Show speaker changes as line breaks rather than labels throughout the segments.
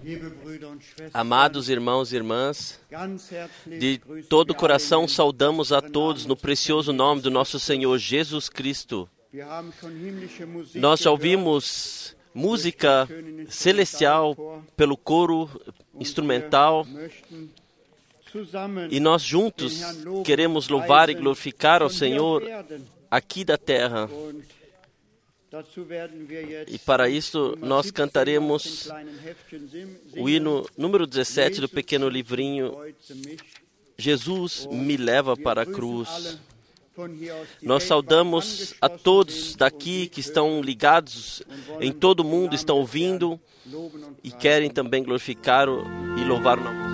Amados irmãos e irmãs, de todo o coração saudamos a todos no precioso nome do nosso Senhor Jesus Cristo. Nós já ouvimos música celestial pelo coro instrumental e nós juntos queremos louvar e glorificar ao Senhor aqui da terra. E para isso nós cantaremos o hino número 17 do pequeno livrinho, Jesus me leva para a cruz. Nós saudamos a todos daqui que estão ligados em todo o mundo, estão ouvindo e querem também glorificar e louvar o nome.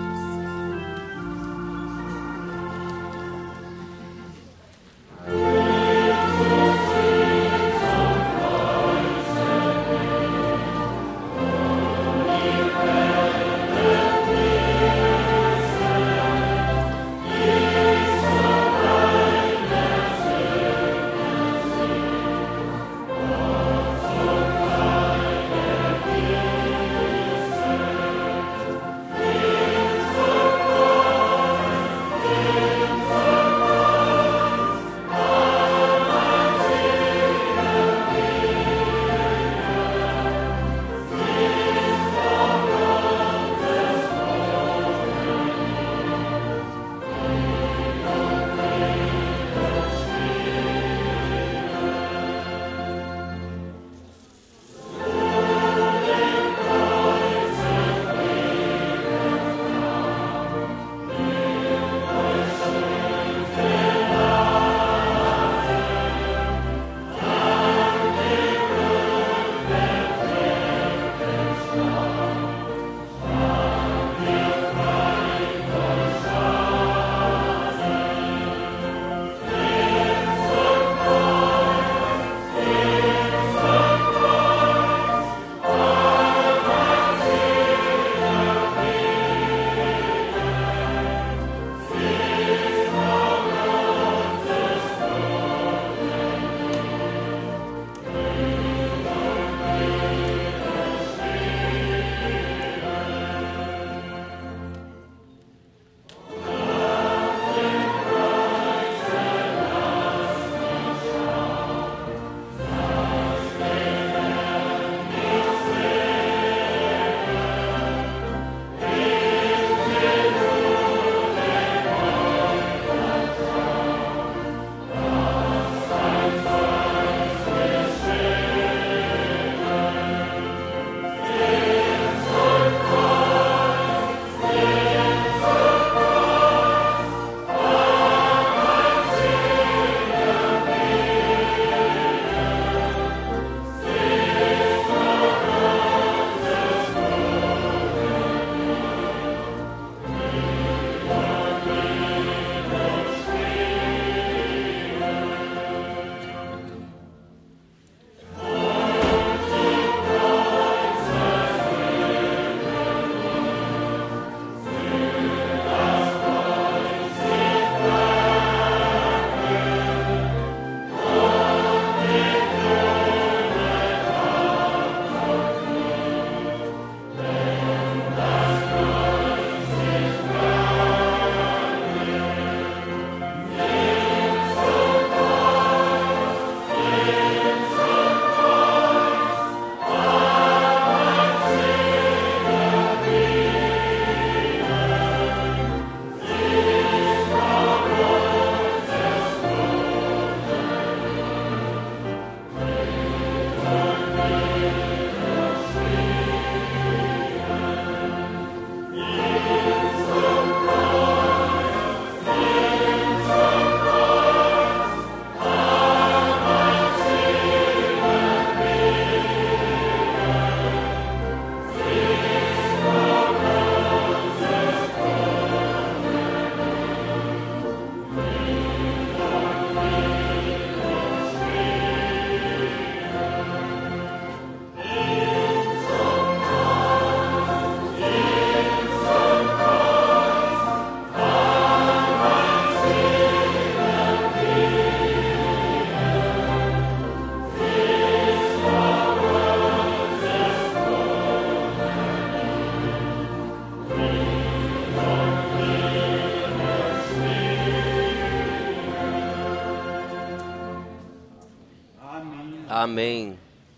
Amém.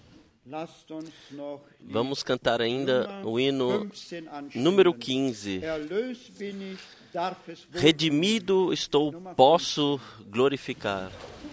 Vamos cantar ainda o hino número 15. Redimido estou, posso glorificar.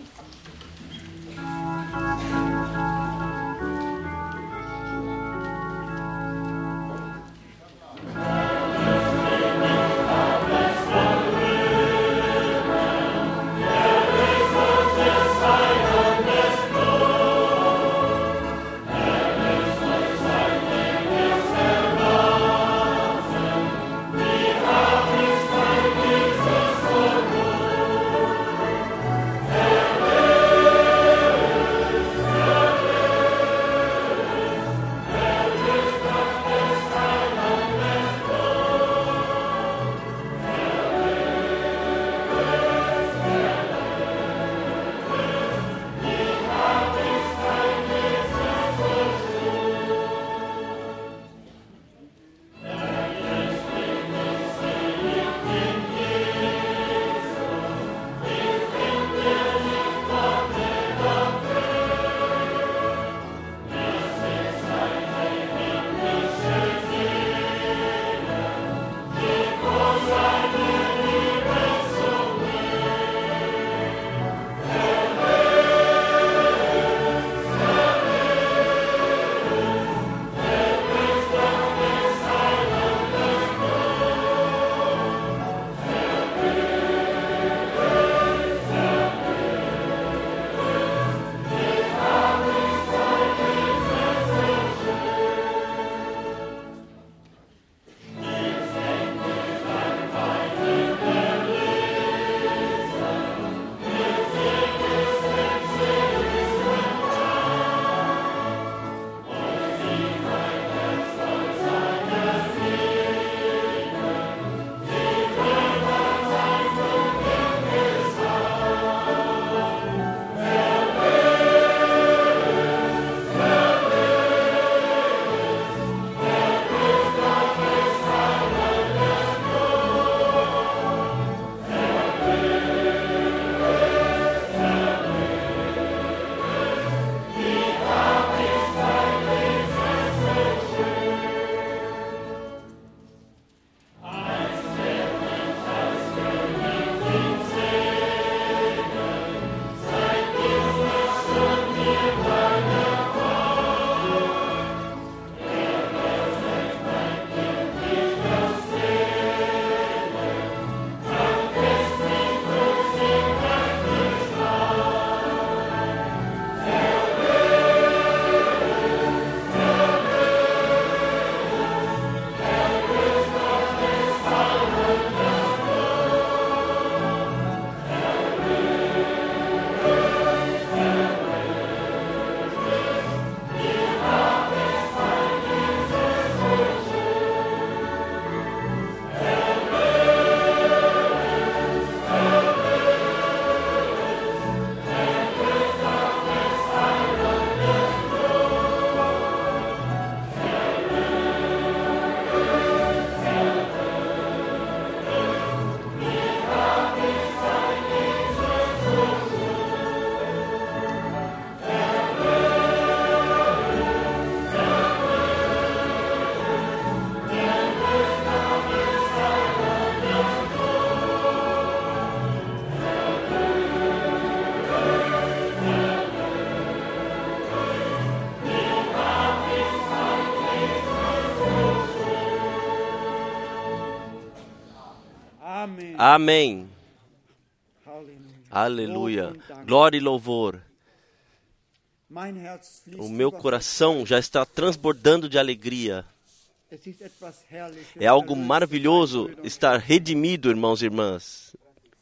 Amém. Aleluia. Glória e louvor. O meu coração já está transbordando de alegria. É algo maravilhoso estar redimido, irmãos e irmãs.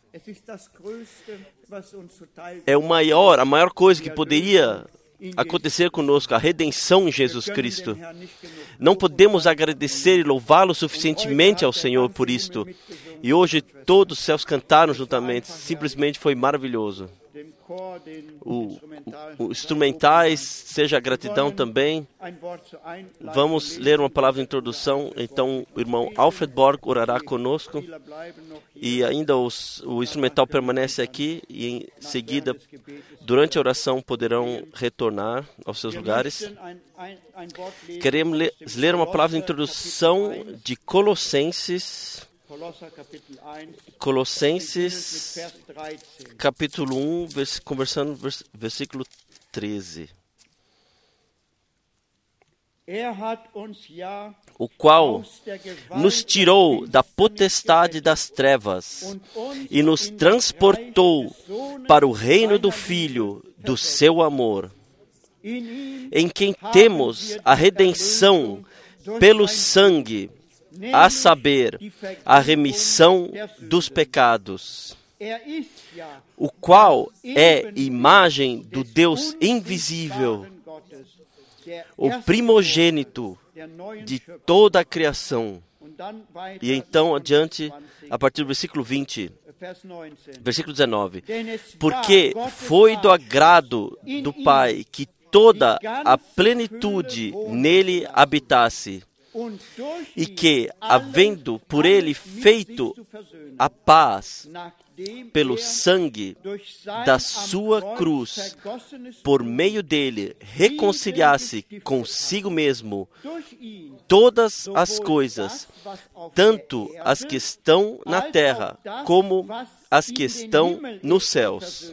É a maior coisa que poderia acontecer conosco, a redenção em Jesus Cristo. Não podemos agradecer e louvá-lo suficientemente ao Senhor por isto. E hoje todos os céus cantaram juntamente. Simplesmente foi maravilhoso. o instrumentais, seja a gratidão também. Vamos ler uma palavra de introdução. Então, o irmão Alfred Borg orará conosco. E ainda o instrumental permanece aqui. E em seguida, durante a oração, poderão retornar aos seus lugares. Queremos ler uma palavra de introdução de Colossenses. Colossenses, capítulo 1, conversando versículo 13. O qual nos tirou da potestade das trevas e nos transportou para o reino do Filho do seu amor, em quem temos a redenção pelo sangue, a saber, a remissão dos pecados, o qual é imagem do Deus invisível, o primogênito de toda a criação. E então, adiante, a partir do versículo 20, versículo 19. Porque foi do agrado do Pai que toda a plenitude nele habitasse, e que, havendo por ele feito a paz pelo sangue da sua cruz, por meio dele reconciliasse consigo mesmo todas as coisas, tanto as que estão na terra como as que estão nos céus.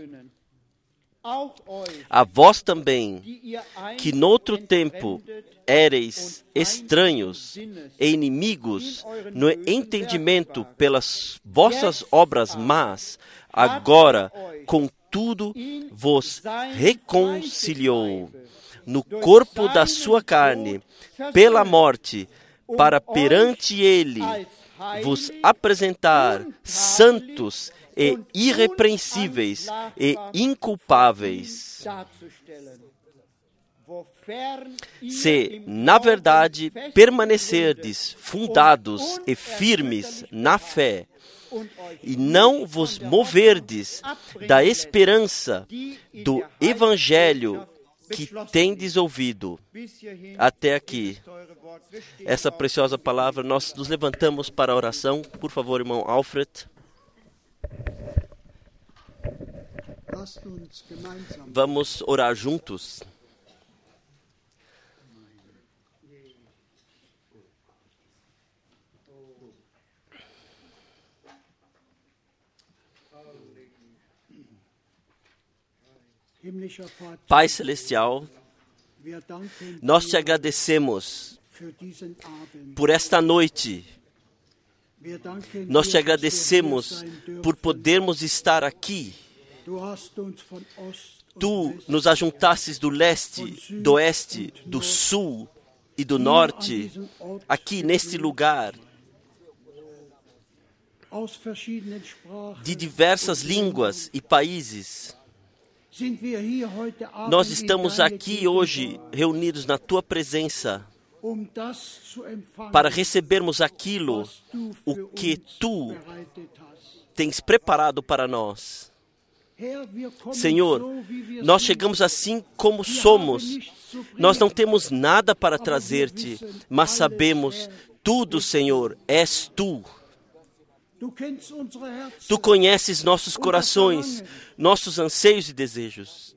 A vós também, que noutro tempo éreis estranhos e inimigos no entendimento pelas vossas obras más, agora, contudo, vos reconciliou no corpo da sua carne, pela morte, para perante ele vos apresentar santos e irrepreensíveis e inculpáveis. Se, na verdade, permanecerdes fundados e firmes na fé, e não vos moverdes da esperança do Evangelho que tendes ouvido. Até aqui, essa preciosa palavra, nós nos levantamos para a oração. Por favor, irmão Alfred. Vamos orar juntos. Pai Celestial, nós te agradecemos por esta noite. Nós te agradecemos por podermos estar aqui. Tu nos ajuntasses do leste, do oeste, do sul e do norte, aqui neste lugar, de diversas línguas e países. Nós estamos aqui hoje reunidos na Tua presença para recebermos aquilo o que Tu tens preparado para nós. Senhor, nós chegamos assim como somos. Nós não temos nada para trazer-te, mas sabemos tudo, Senhor, és Tu. Tu conheces nossos corações, nossos anseios e desejos.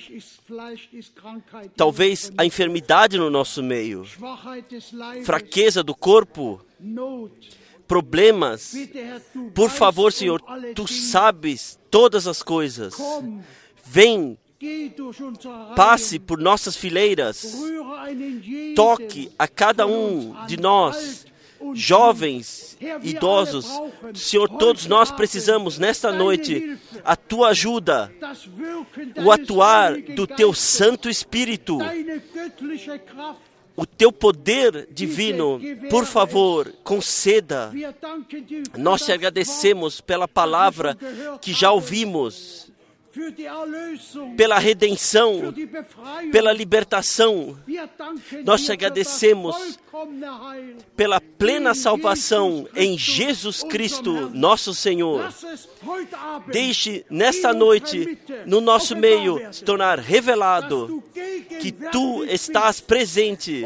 Talvez a enfermidade no nosso meio, fraqueza do corpo, problemas. Por favor, Senhor, Tu sabes todas as coisas. Vem, passe por nossas fileiras, toque a cada um de nós, jovens, idosos. Senhor, todos nós precisamos nesta noite a Tua ajuda, o atuar do Teu Santo Espírito, o Teu poder divino. Por favor, conceda. Nós te agradecemos pela palavra que já ouvimos. pela redenção, pela libertação. Nós te agradecemos pela plena salvação em Jesus Cristo, nosso Senhor. Deixe nesta noite, no nosso meio, se tornar revelado que Tu estás presente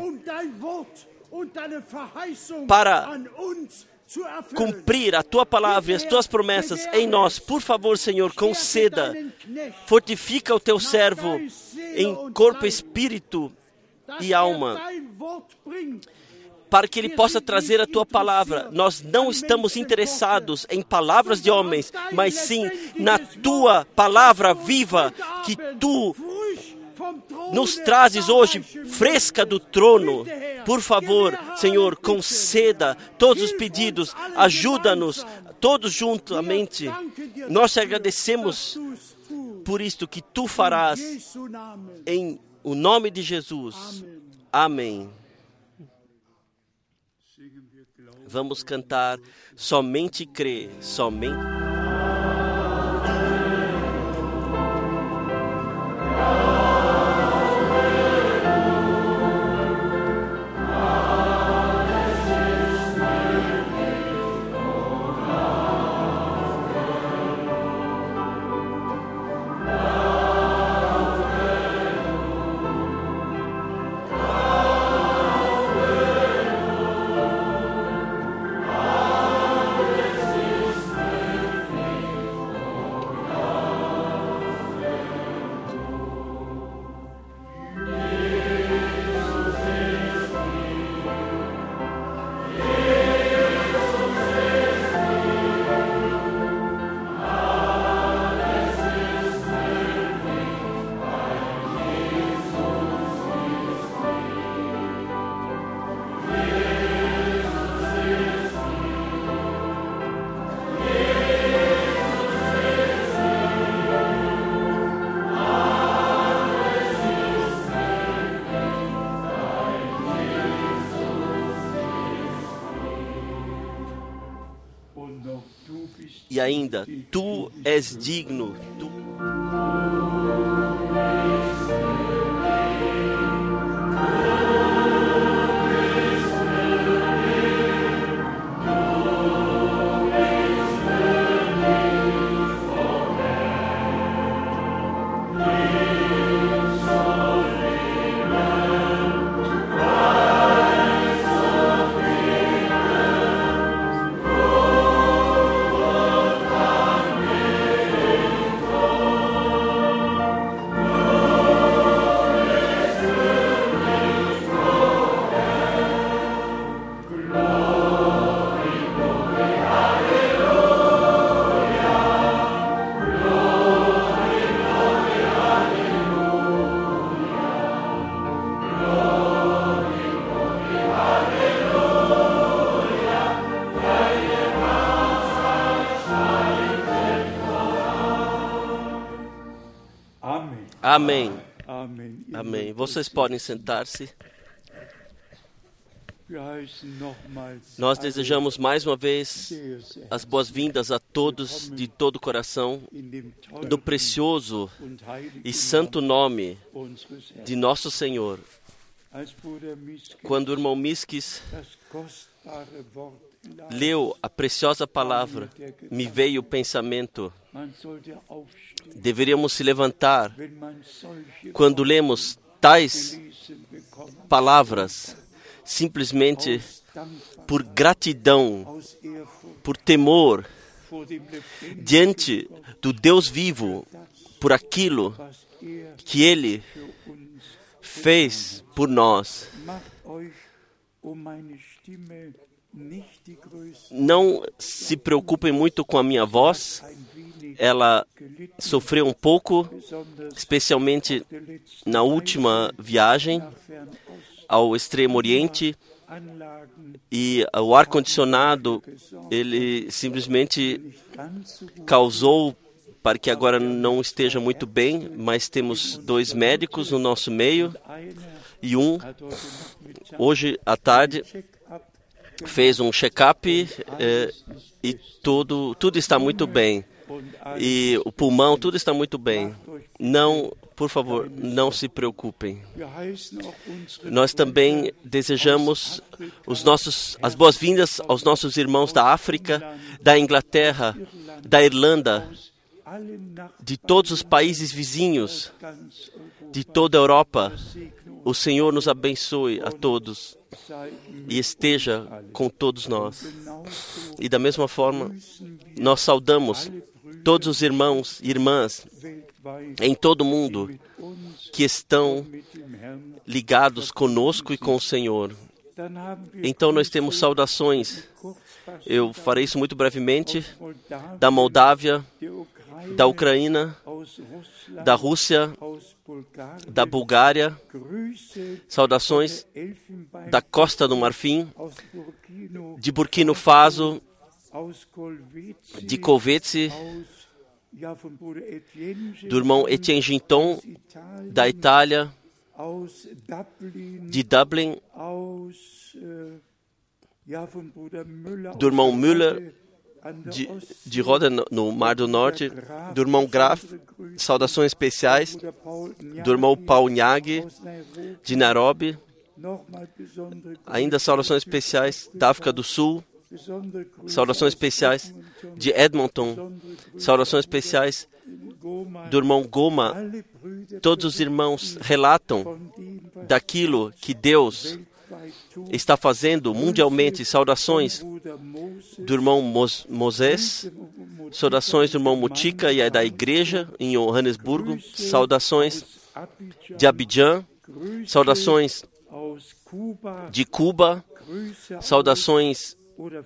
para cumprir a Tua palavra e as Tuas promessas em nós. Por favor, Senhor, conceda, fortifica o Teu servo em corpo, espírito e alma, para que ele possa trazer a Tua palavra. Nós não estamos interessados em palavras de homens, mas sim na Tua palavra viva, que Tu nos trazes hoje, fresca do trono. Por favor, Senhor, conceda todos os pedidos, ajuda-nos, todos juntamente. Nós te agradecemos por isto que Tu farás, em o nome de Jesus. Amém. Vamos cantar Somente Crê, somente. E ainda, Tu és digno. Amém. Amém. Vocês podem sentar-se. Nós desejamos mais uma vez as boas-vindas a todos de todo o coração, do precioso e santo nome de nosso Senhor. Quando o irmão Miskis leu a preciosa palavra, me veio o pensamento: deveríamos se levantar quando lemos tais palavras, simplesmente por gratidão, por temor, diante do Deus vivo, por aquilo que Ele fez por nós. Não se preocupem muito com a minha voz. Ela sofreu um pouco, especialmente na última viagem ao Extremo Oriente, e o ar-condicionado, ele simplesmente causou para que agora não esteja muito bem, mas temos 2 médicos no nosso meio, e um, hoje à tarde, fez um check-up e tudo está muito bem. e o pulmão, tudo está muito bem. Não, por favor, não se preocupem. Nós também desejamos as boas-vindas aos nossos irmãos da África, da Inglaterra, da Irlanda, de todos os países vizinhos, de toda a Europa. O Senhor nos abençoe a todos e esteja com todos nós. E da mesma forma, nós saudamos todos os irmãos e irmãs em todo o mundo que estão ligados conosco e com o Senhor. Então nós temos saudações, eu farei isso muito brevemente, da Moldávia, da Ucrânia, da Rússia, da Bulgária, saudações da Costa do Marfim, de Burkina Faso, de Kolwezi, do irmão Etienne Ginton, da Itália, de Dublin, do irmão Müller, de Roda, no Mar do Norte, do irmão Graf, saudações especiais, do irmão Paul Nyagi, de Nairobi, ainda saudações especiais da África do Sul, saudações especiais de Edmonton, saudações especiais do irmão Goma. Todos os irmãos relatam daquilo que Deus está fazendo mundialmente. Saudações do irmão Moisés, saudações do irmão Mutika e da igreja em Johannesburgo, saudações de Abidjan, saudações de Cuba, saudações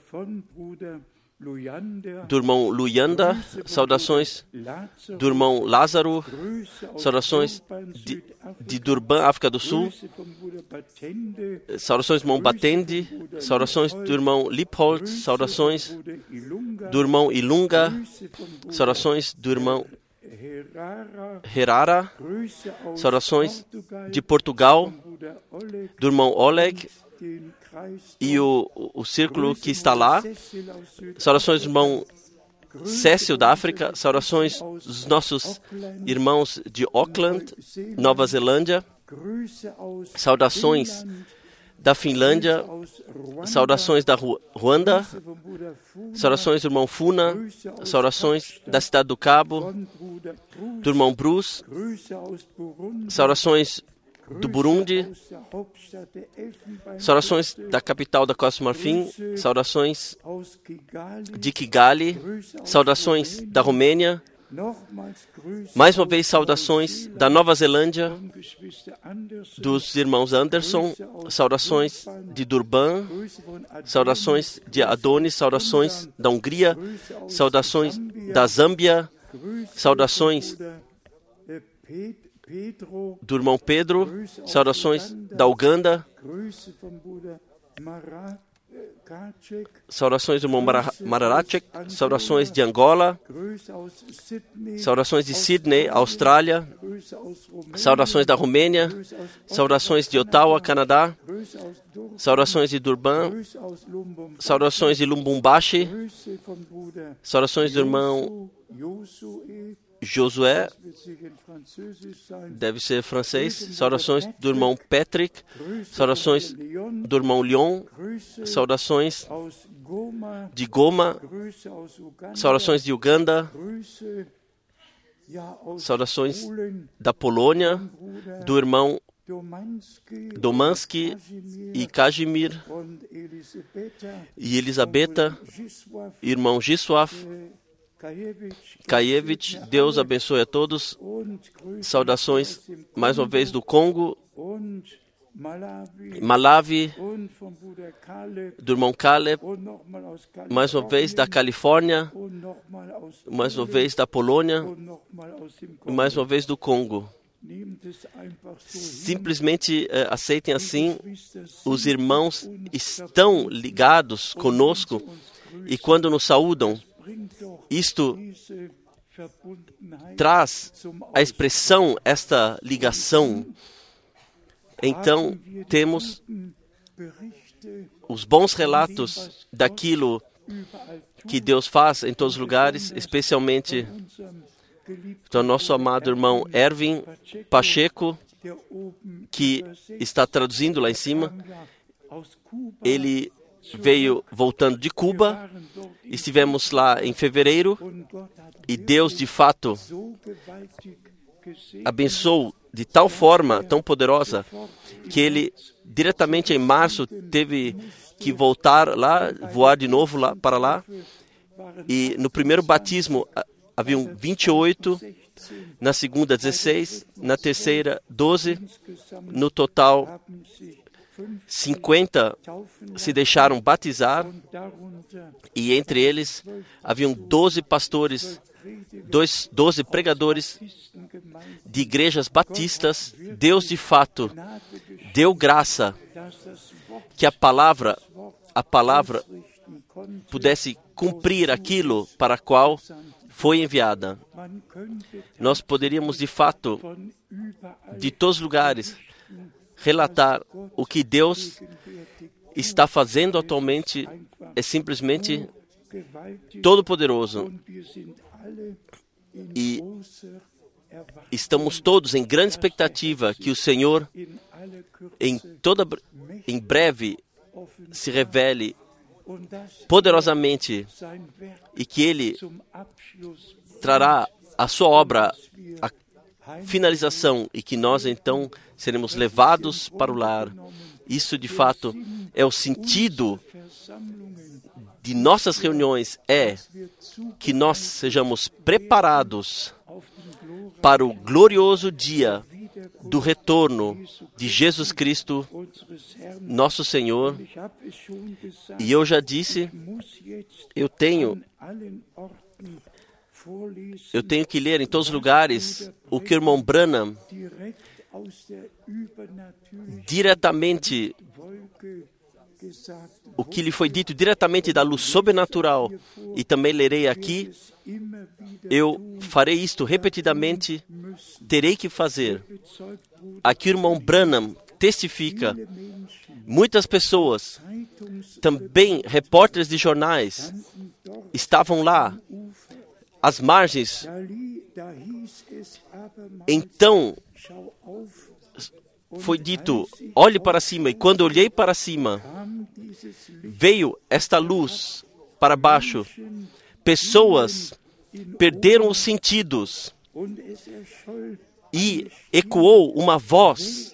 do irmão Luyanda, saudações do irmão Lázaro, saudações de Durban, África do Sul, saudações do irmão Batende, saudações do irmão Lippold, saudações do irmão Ilunga, saudações do irmão Herrara, saudações de Portugal, do irmão Oleg, e o círculo que está lá, saudações do irmão Cécio da África, saudações dos nossos irmãos de Auckland, Nova Zelândia, saudações da Finlândia, saudações da Ruanda, saudações do irmão Funa, saudações da Cidade do Cabo, do irmão Bruce, saudações do Burundi, saudações da capital da Costa do Marfim, saudações de Kigali, saudações da Romênia, mais uma vez saudações da Nova Zelândia, dos irmãos Anderson, saudações de Durban, saudações de Adonis, saudações da Hungria, saudações da Zâmbia, saudações do irmão Pedro, saudações da Uganda, saudações do irmão Mararachek, saudações de Angola, saudações de Sydney, Austrália, saudações da Romênia, saudações de Ottawa, Canadá, saudações de Durban, saudações de Lubumbashi, saudações do irmão Josué, deve ser francês, saudações do irmão Patrick, saudações do irmão Leon, saudações de Goma, saudações de Uganda, saudações da Polônia, do irmão Domansky e Kazimir e Elisabetta, irmão Giswaf, Kajewicz, Deus abençoe a todos. Saudações mais uma vez do Congo, Malawi, do irmão Caleb, mais uma vez da Califórnia, mais uma vez da Polônia e mais uma vez do Congo. Simplesmente aceitem assim. Os irmãos estão ligados conosco e quando nos saúdam, isto traz a expressão, esta ligação. Então, temos os bons relatos daquilo que Deus faz em todos os lugares, especialmente do nosso amado irmão Erwin Pacheco, que está traduzindo lá em cima. Ele veio voltando de Cuba, estivemos lá em fevereiro, e Deus, de fato, abençoou de tal forma, tão poderosa, que ele, diretamente em março, teve que voltar lá, voar de novo lá, para lá. E no primeiro batismo haviam 28, na segunda 16, na terceira 12, no total 50 se deixaram batizar, e entre eles haviam 12 pastores, 12 pregadores de igrejas batistas. Deus, de fato, deu graça que a palavra pudesse cumprir aquilo para a qual foi enviada. Nós poderíamos, de fato, de todos os lugares, relatar o que Deus está fazendo atualmente. É simplesmente todo-poderoso. E estamos todos em grande expectativa que o Senhor, em breve, se revele poderosamente e que Ele trará a sua obra à finalização e que nós, então, seremos levados para o lar. Isso, de fato, é o sentido de nossas reuniões, é que nós sejamos preparados para o glorioso dia do retorno de Jesus Cristo, nosso Senhor. E eu já disse, eu tenho que ler em todos os lugares o que o irmão Branham diretamente, o que lhe foi dito diretamente da luz sobrenatural, e também lerei aqui. Eu farei isto repetidamente, terei que fazer. Aqui o irmão Branham testifica. Muitas pessoas, também repórteres de jornais, estavam lá, às margens. Então, foi dito, olhe para cima. E quando olhei para cima, veio esta luz para baixo. Pessoas perderam os sentidos e ecoou uma voz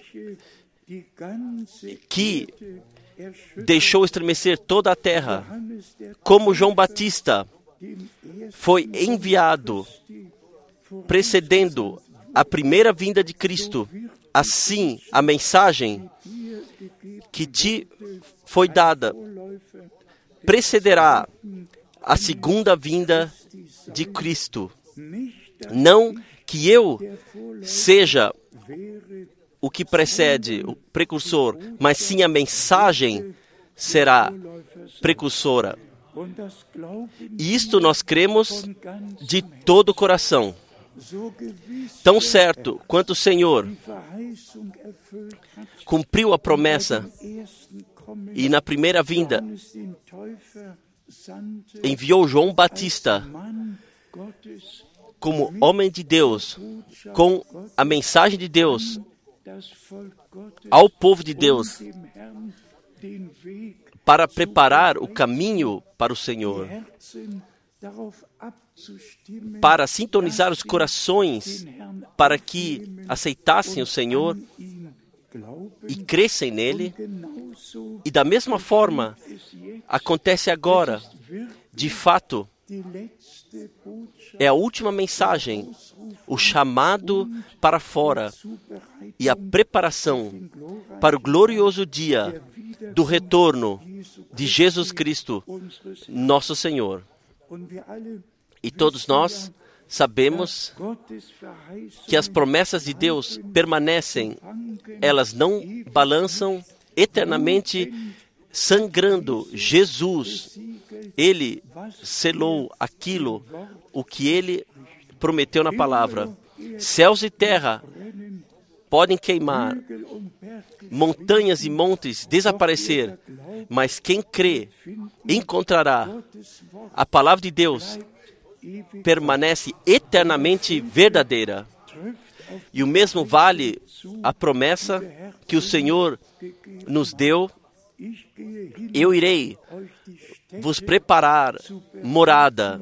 que deixou estremecer toda a terra. Como João Batista foi enviado precedendo a primeira vinda de Cristo, assim a mensagem que te foi dada precederá a segunda vinda de Cristo. Não que eu seja o que precede, o precursor, mas sim a mensagem será precursora. E isto nós cremos de todo o coração. Tão certo quanto o Senhor cumpriu a promessa e na primeira vinda enviou João Batista como homem de Deus, com a mensagem de Deus ao povo de Deus, para preparar o caminho para o Senhor, para sintonizar os corações, para que aceitassem o Senhor e crescem nele. E da mesma forma, acontece agora. De fato, é a última mensagem, o chamado para fora e a preparação para o glorioso dia do retorno de Jesus Cristo, nosso Senhor. E todos nós sabemos que as promessas de Deus permanecem, elas não balançam, eternamente sangrando. Jesus, Ele selou aquilo, o que Ele prometeu na palavra. Céus e terra podem queimar, montanhas e montes desaparecer, Mas quem crê encontrará. A palavra de Deus permanece eternamente verdadeira. E o mesmo vale a promessa que o Senhor nos deu. Eu irei vos preparar morada,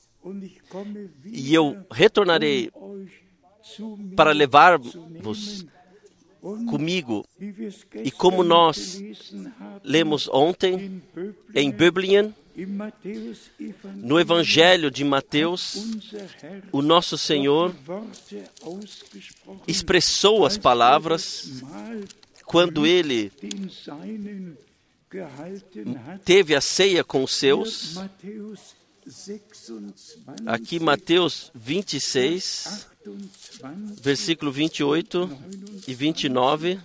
e eu retornarei para levar-vos comigo. E como nós lemos ontem em Bíblia, no Evangelho de Mateus, o nosso Senhor expressou as palavras quando Ele teve a ceia com os seus. Aqui Mateus 26, versículo 28 e 29.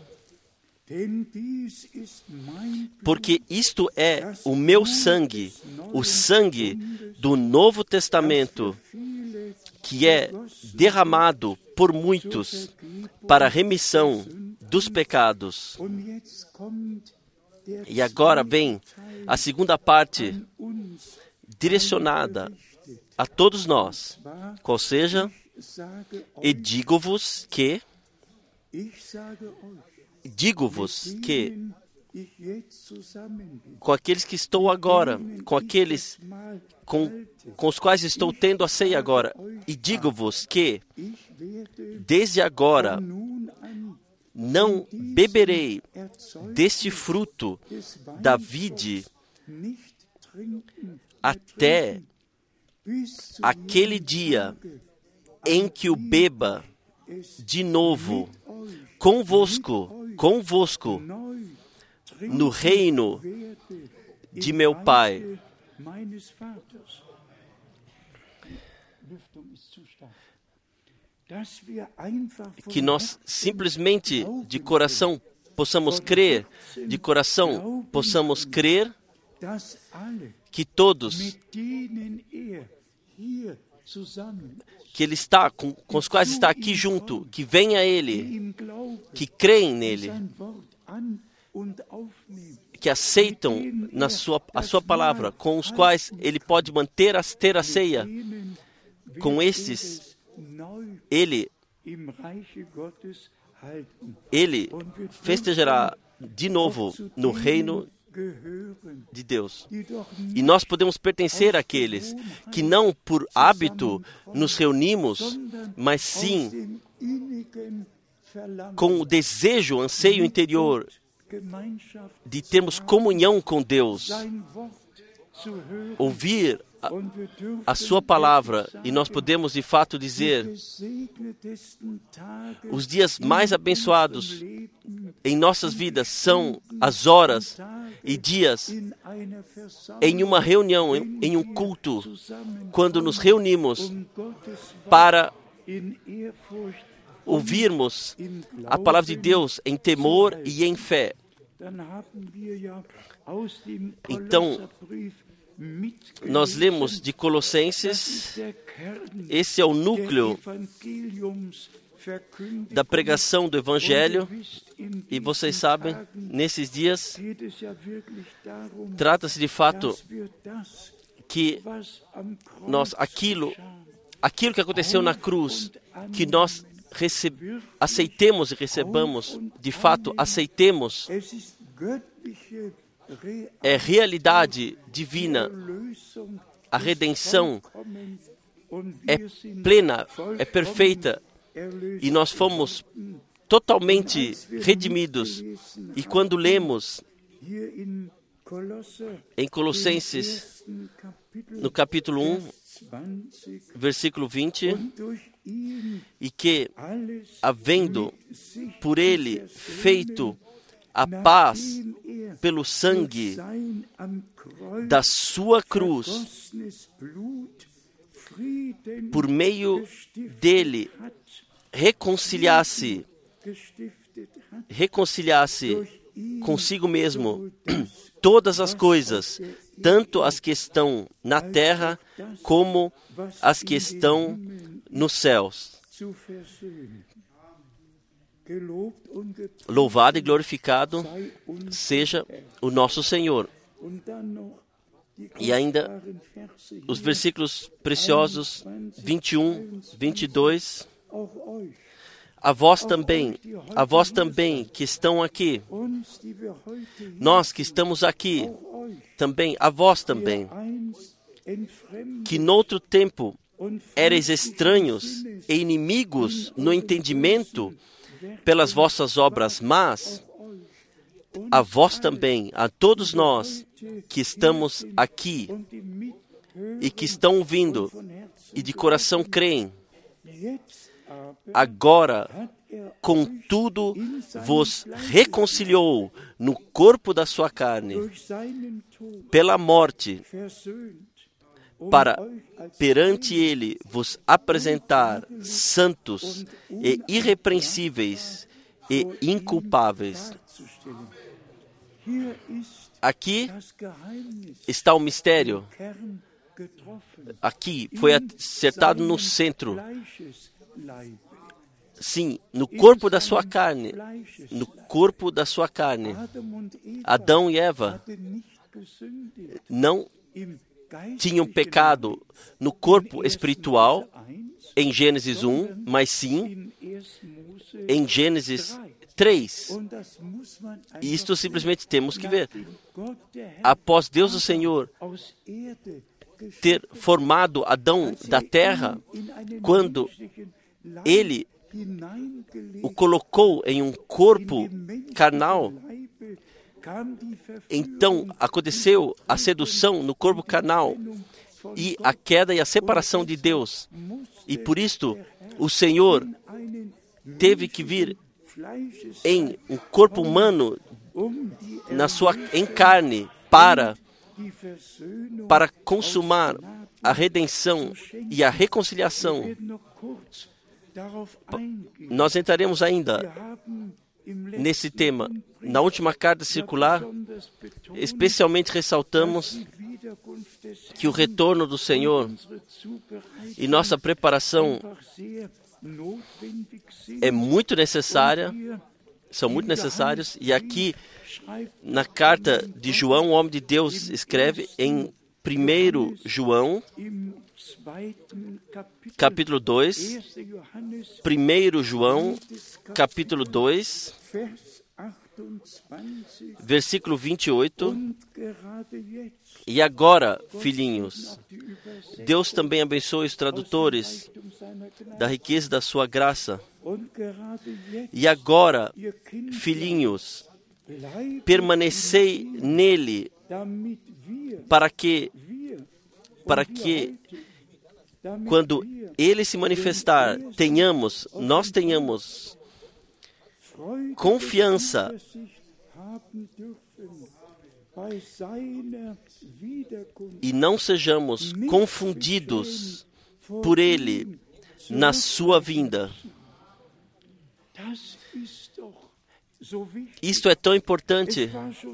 Porque isto é o meu sangue, o sangue do Novo Testamento, que é derramado por muitos para a remissão dos pecados. E agora vem a segunda parte, direcionada a todos nós, qual seja, e digo-vos que, com aqueles que estou agora, com aqueles com os quais estou tendo a ceia agora, e digo-vos que, desde agora, não beberei deste fruto da vide até aquele dia em que o beba de novo convosco no reino de meu Pai. Que nós simplesmente de coração possamos crer, que todos que Ele está, com os quais está aqui junto, que vêm a Ele, que creem nele, que aceitam a sua palavra, com os quais Ele pode ter a ceia, com estes, Ele festejará de novo no reino de Deus. E nós podemos pertencer àqueles que não por hábito nos reunimos, mas sim com o desejo, anseio interior de termos comunhão com Deus, ouvir a sua palavra, e nós podemos de fato dizer, os dias mais abençoados em nossas vidas são as horas e dias em uma reunião, em um culto, quando nos reunimos para ouvirmos a palavra de Deus em temor e em fé. Então, nós lemos de Colossenses, esse é o núcleo da pregação do Evangelho, e vocês sabem, nesses dias, trata-se de fato que nós, aquilo que aconteceu na cruz, que nós aceitemos e recebamos, de fato aceitemos, é realidade divina. A redenção é plena, é perfeita, e nós fomos totalmente redimidos. E quando lemos em Colossenses, no capítulo 1, versículo 20, e que, havendo por ele feito a paz pelo sangue da sua cruz, por meio dele reconciliasse consigo mesmo todas as coisas, tanto as que estão na terra como as que estão nos céus. Louvado e glorificado seja o nosso Senhor. E ainda os versículos preciosos 21, 22. A vós também que estão aqui, nós que estamos aqui, também, a vós também, que noutro tempo éreis estranhos e inimigos no entendimento pelas vossas obras más, a vós também, a todos nós que estamos aqui e que estão ouvindo e de coração creem, agora, contudo, vos reconciliou no corpo da sua carne, pela morte, para perante ele vos apresentar santos e irrepreensíveis e inculpáveis. Aqui está o mistério. Aqui foi acertado no centro. Sim, no corpo da sua carne. No corpo da sua carne. Adão e Eva não tinham pecado no corpo espiritual em Gênesis 1, mas sim em Gênesis 3. E isto simplesmente temos que ver. Após Deus o Senhor ter formado Adão da terra, quando ele o colocou em um corpo carnal, então aconteceu a sedução no corpo carnal e a queda e a separação de Deus. E por isto o Senhor teve que vir em um corpo humano em carne para consumar a redenção e a reconciliação. Nós entraremos ainda nesse tema. Na última carta circular, especialmente ressaltamos que o retorno do Senhor e nossa preparação é muito necessária, são muito necessários. E aqui, na carta de João, o homem de Deus escreve em 1 João, capítulo 2, 1 João, capítulo 2, versículo 28. E agora, filhinhos, Deus também abençoe os tradutores da riqueza da sua graça. E agora, filhinhos, permanecei nele, para que quando ele se manifestar, nós tenhamos confiança e não sejamos confundidos por ele na sua vinda. Isto é tão importante.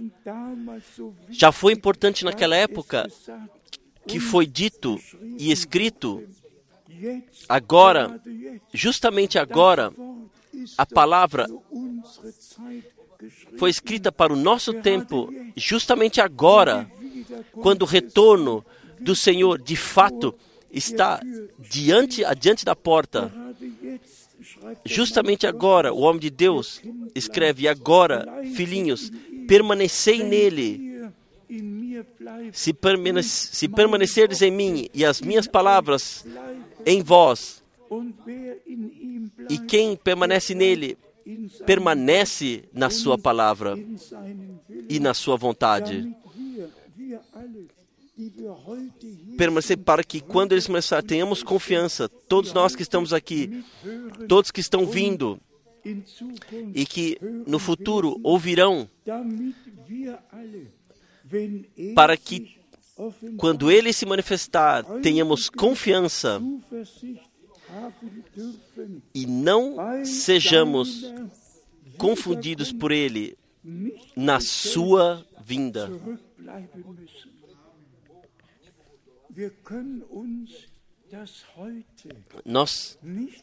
Já foi importante naquela época que foi dito e escrito. Agora, justamente agora, a palavra foi escrita para o nosso tempo, justamente agora, quando o retorno do Senhor de fato está adiante da porta. Justamente agora, o homem de Deus escreve: agora, filhinhos, permanecei nele. Se permanecerdes em mim e as minhas palavras em vós, e quem permanece nele, permanece na sua palavra e na sua vontade. Permanecer para que quando eles começarem, tenhamos confiança, todos nós que estamos aqui, todos que estão vindo e que no futuro ouvirão, para que quando ele se manifestar, tenhamos confiança e não sejamos confundidos por ele na sua vinda. Nós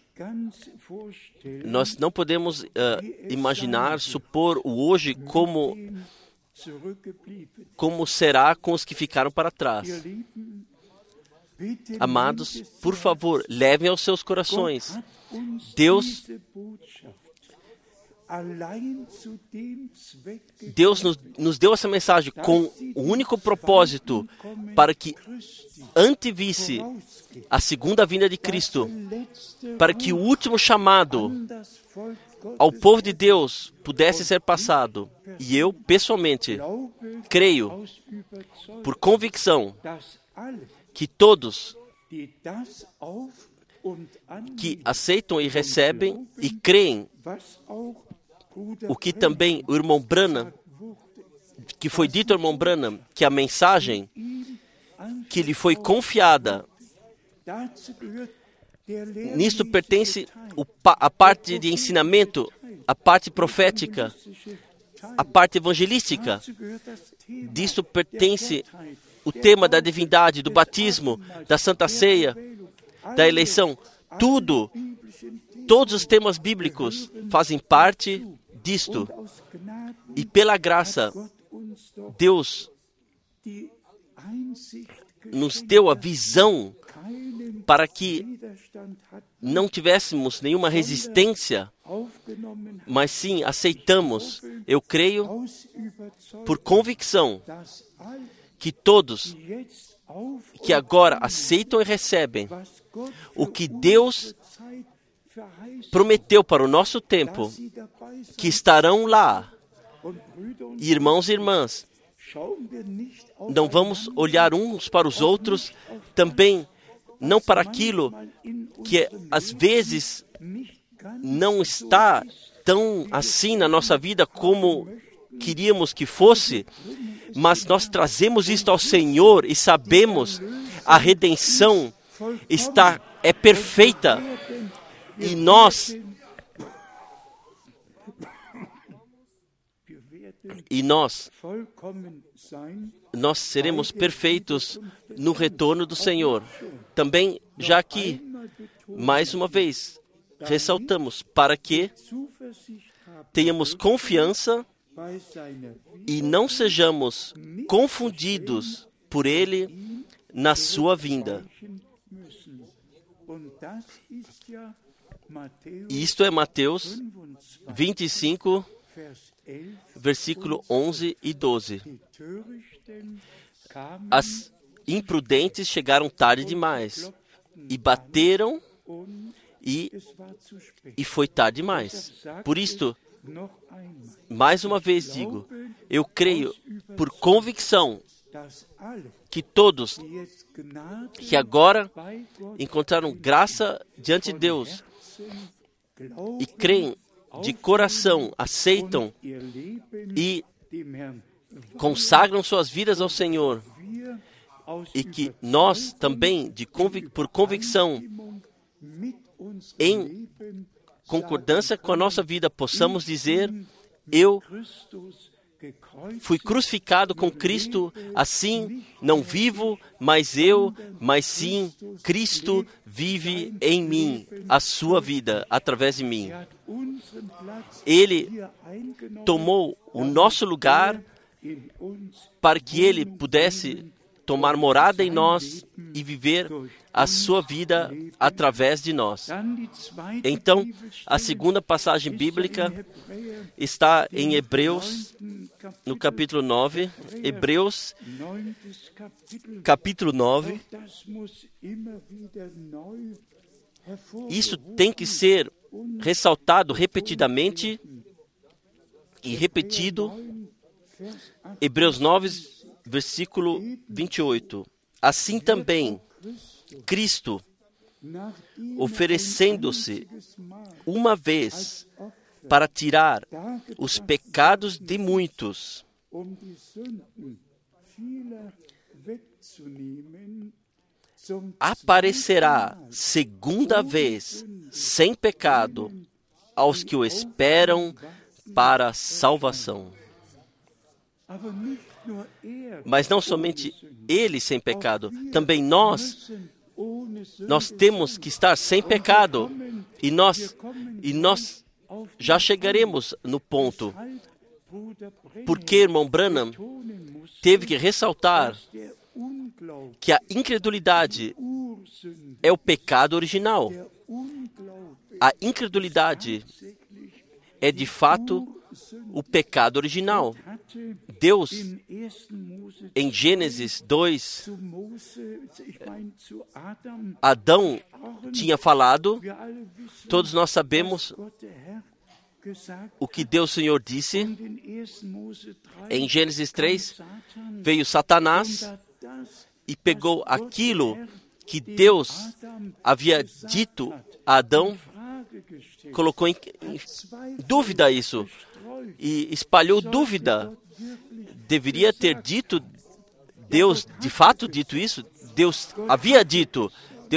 não podemos imaginar, supor o hoje como será com os que ficaram para trás. Amados, por favor, levem aos seus corações. Deus nos deu essa mensagem com o único propósito para que antevisse a segunda vinda de Cristo, para que o último chamado ao povo de Deus pudesse ser passado. E eu, pessoalmente, creio, por convicção, que todos que aceitam e recebem e creem o que também o irmão Branham, que foi dito ao irmão Branham, que a mensagem que lhe foi confiada, nisto pertence a parte de ensinamento, a parte profética, a parte evangelística. Disto pertence o tema da divindade, do batismo, da Santa Ceia, da eleição. Todos os temas bíblicos fazem parte disto. E pela graça, Deus nos deu a visão para que não tivéssemos nenhuma resistência, mas sim aceitamos. Eu creio, por convicção, que todos que agora aceitam e recebem o que Deus prometeu para o nosso tempo, que estarão lá. Irmãos e irmãs, não vamos olhar uns para os outros, também não para aquilo que às vezes não está tão assim na nossa vida como queríamos que fosse, mas nós trazemos isto ao Senhor e sabemos a redenção é perfeita e nós seremos perfeitos no retorno do Senhor. Também, já que, mais uma vez, ressaltamos, para que tenhamos confiança e não sejamos confundidos por Ele na sua vinda. Isto é Mateus 25, versículo 11 e 12. As imprudentes chegaram tarde demais e bateram e foi tarde demais. Por isto, mais uma vez digo, eu creio por convicção que todos que agora encontraram graça diante de Deus e creem de coração, aceitam e consagram suas vidas ao Senhor, e que nós também, por convicção, em concordância com a nossa vida, possamos dizer: eu fui crucificado com Cristo, assim não vivo mais eu, mas sim Cristo vive em mim, a sua vida através de mim. Ele tomou o nosso lugar para que Ele pudesse tomar morada em nós e viver a sua vida através de nós. Então, a segunda passagem bíblica está em Hebreus, no capítulo 9. Hebreus, capítulo 9. Isso tem que ser ressaltado repetidamente e repetido. Hebreus 9, versículo 28. Assim também, Cristo, oferecendo-se uma vez para tirar os pecados de muitos, aparecerá segunda vez sem pecado aos que o esperam para a salvação. Mas não somente Ele sem pecado, também nós Nós temos que estar sem pecado. E nós já chegaremos no ponto. Porque irmão Branham teve que ressaltar que a incredulidade é o pecado original. A incredulidade é de fato o pecado original. Deus, em Gênesis 2, Adão tinha falado, todos nós sabemos o que Deus Senhor disse. Em Gênesis 3, veio Satanás e pegou aquilo que Deus havia dito a Adão, colocou em dúvida isso e espalhou dúvida. Deveria ter dito, Deus de fato dito isso? Deus havia dito,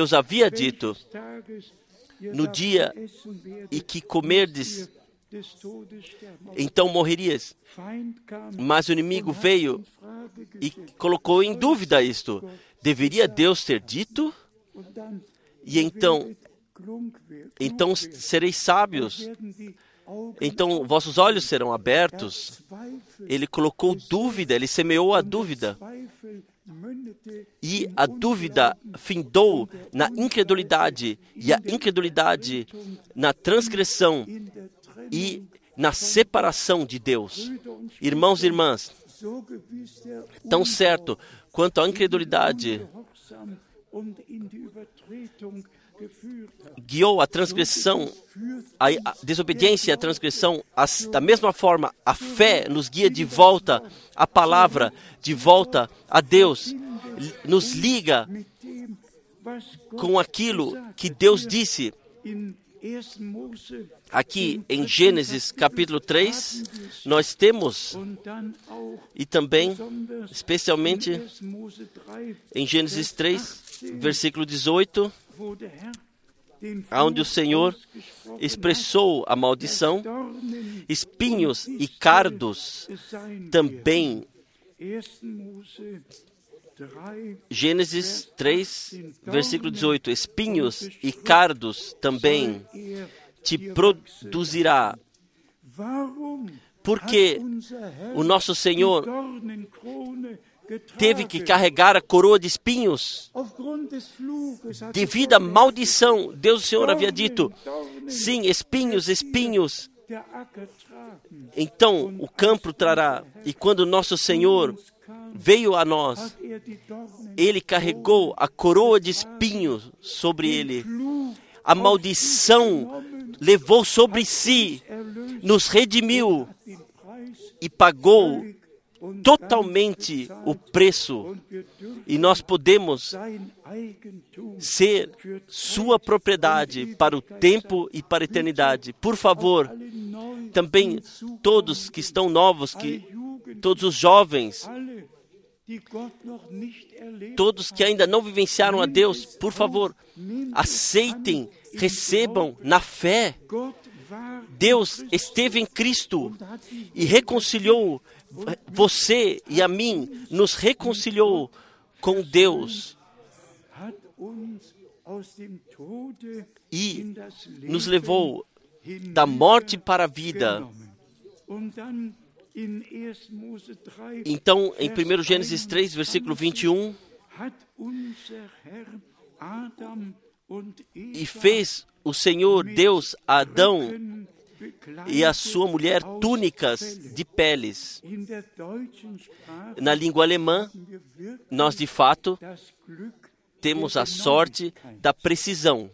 no dia em que comerdes, então morrerias. Mas o inimigo veio e colocou em dúvida isto. Deveria Deus ter dito? E então sereis sábios. Então vossos olhos serão abertos. Ele colocou dúvida, ele semeou a dúvida. E a dúvida findou na incredulidade. E a incredulidade na transgressão e na separação de Deus. Irmãos e irmãs, tão certo quanto a incredulidade guiou a transgressão, a desobediência e a transgressão, da mesma forma, a fé nos guia de volta à palavra, de volta a Deus, nos liga com aquilo que Deus disse. Aqui em Gênesis capítulo 3, nós temos, e também, especialmente, em Gênesis 3, versículo 18, onde o Senhor expressou a maldição, espinhos e cardos também. Gênesis 3, versículo 18, espinhos e cardos também te produzirá. Porque o nosso Senhor teve que carregar a coroa de espinhos devido à maldição. Deus, o Senhor, havia dito, sim, espinhos, espinhos. Então o campo trará. E quando o nosso Senhor veio a nós, Ele carregou a coroa de espinhos sobre Ele. A maldição levou sobre si, nos redimiu e pagou totalmente o preço. E nós podemos ser sua propriedade para o tempo e para a eternidade. Por favor, também todos que estão novos, todos os jovens, todos que ainda não vivenciaram a Deus, por favor, aceitem, recebam na fé. Deus esteve em Cristo e reconciliou você e a mim, nos reconciliou com Deus e nos levou da morte para a vida. Então, em 1 Gênesis 3, versículo 21, e fez o Senhor Deus a Adão e a sua mulher túnicas de peles. Na língua alemã, nós de fato temos a sorte da precisão.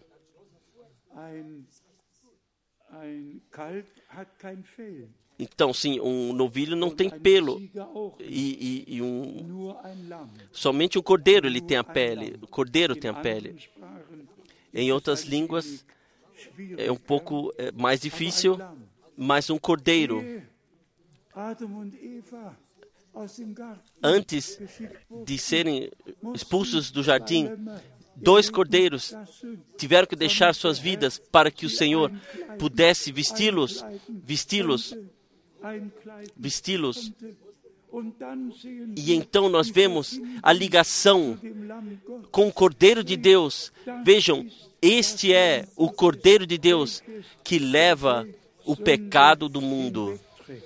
Então, sim, um novilho não tem pelo somente o cordeiro ele tem a pele. O cordeiro tem a pele. Em outras línguas é um pouco mais difícil, mas um cordeiro. Antes de serem expulsos do jardim, 2 cordeiros tiveram que deixar suas vidas para que o Senhor pudesse vesti-los. E então nós vemos a ligação com o Cordeiro de Deus. Vejam, este é o Cordeiro de Deus que leva o pecado do mundo.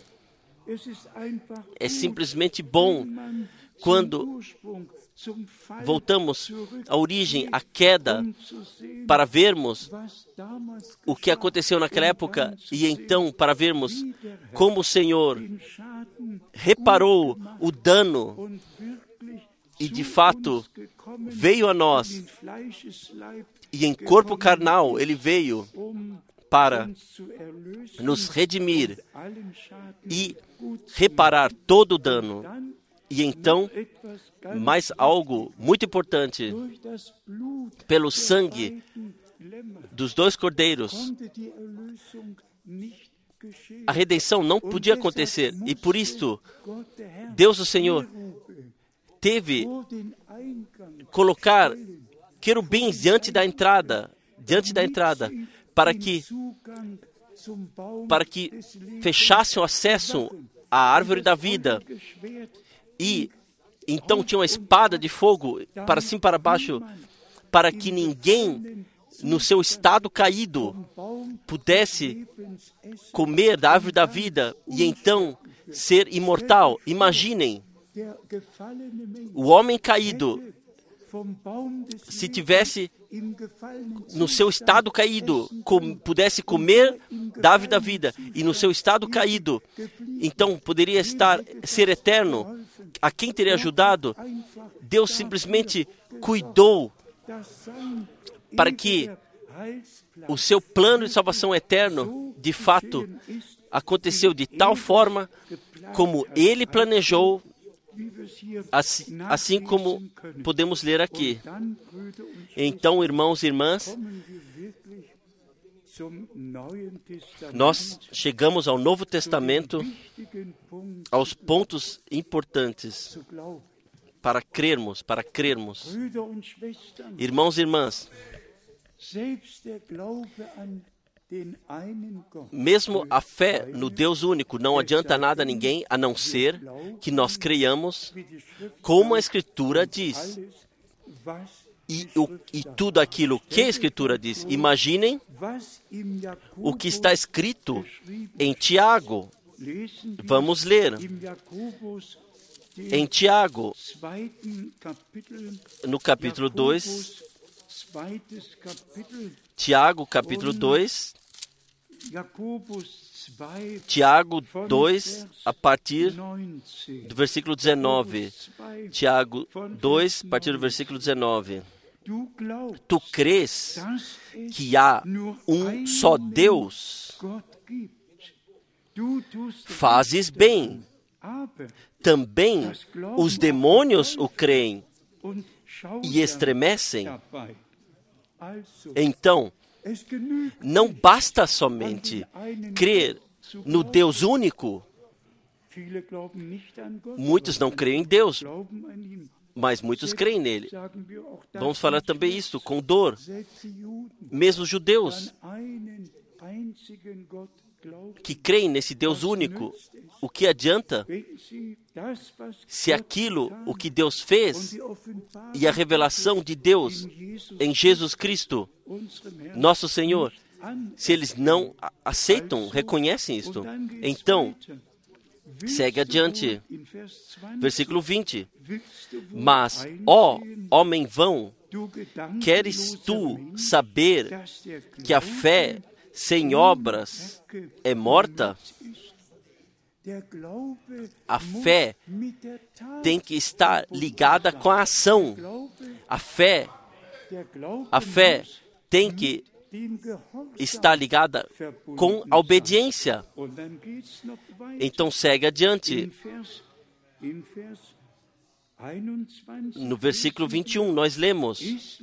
É simplesmente bom quando voltamos à origem, à queda, para vermos o que aconteceu naquela época e então para vermos como o Senhor reparou o dano e de fato veio a nós e em corpo carnal Ele veio para nos redimir e reparar todo o dano. E então, mais algo muito importante, pelo sangue dos dois cordeiros, a redenção não podia acontecer. E por isto, Deus o Senhor teve colocar querubins diante da entrada, para que fechassem o acesso à árvore da vida. E então tinha uma espada de fogo para cima e para baixo, para que ninguém no seu estado caído pudesse comer da árvore da vida e então ser imortal. Imaginem, o homem caído, se tivesse no seu estado caído, pudesse comer da árvore da vida, e no seu estado caído, então poderia ser eterno. A quem teria ajudado? Deus simplesmente cuidou para que o seu plano de salvação eterno, de fato, aconteceu de tal forma como Ele planejou, assim como podemos ler aqui. Então, irmãos e irmãs, nós chegamos ao Novo Testamento, aos pontos importantes para crermos. Irmãos e irmãs, mesmo a fé no Deus único não adianta nada a ninguém, a não ser que nós creiamos como a Escritura diz. E tudo aquilo que a Escritura diz. Imaginem o que está escrito em Tiago. Vamos ler. Em Tiago, no capítulo 2, Tiago, capítulo 2, Tiago 2, a partir do versículo 19. Tiago 2, a partir do versículo 19. Tu crês que há um só Deus? Fazes bem. Também os demônios o creem e estremecem. Então, não basta somente crer no Deus único. Muitos não creem em Deus, mas muitos creem nele. Vamos falar também isso com dor. Mesmo os judeus que creem nesse Deus único, o que adianta se aquilo, o que Deus fez e a revelação de Deus em Jesus Cristo, nosso Senhor, se eles não aceitam, reconhecem isto? Então, segue adiante, versículo 20. Mas, ó homem vão, queres tu saber que a fé sem obras é morta? A fé tem que estar ligada com a ação. A fé tem que estar ligada com a obediência. Então segue adiante. No versículo 21, nós lemos: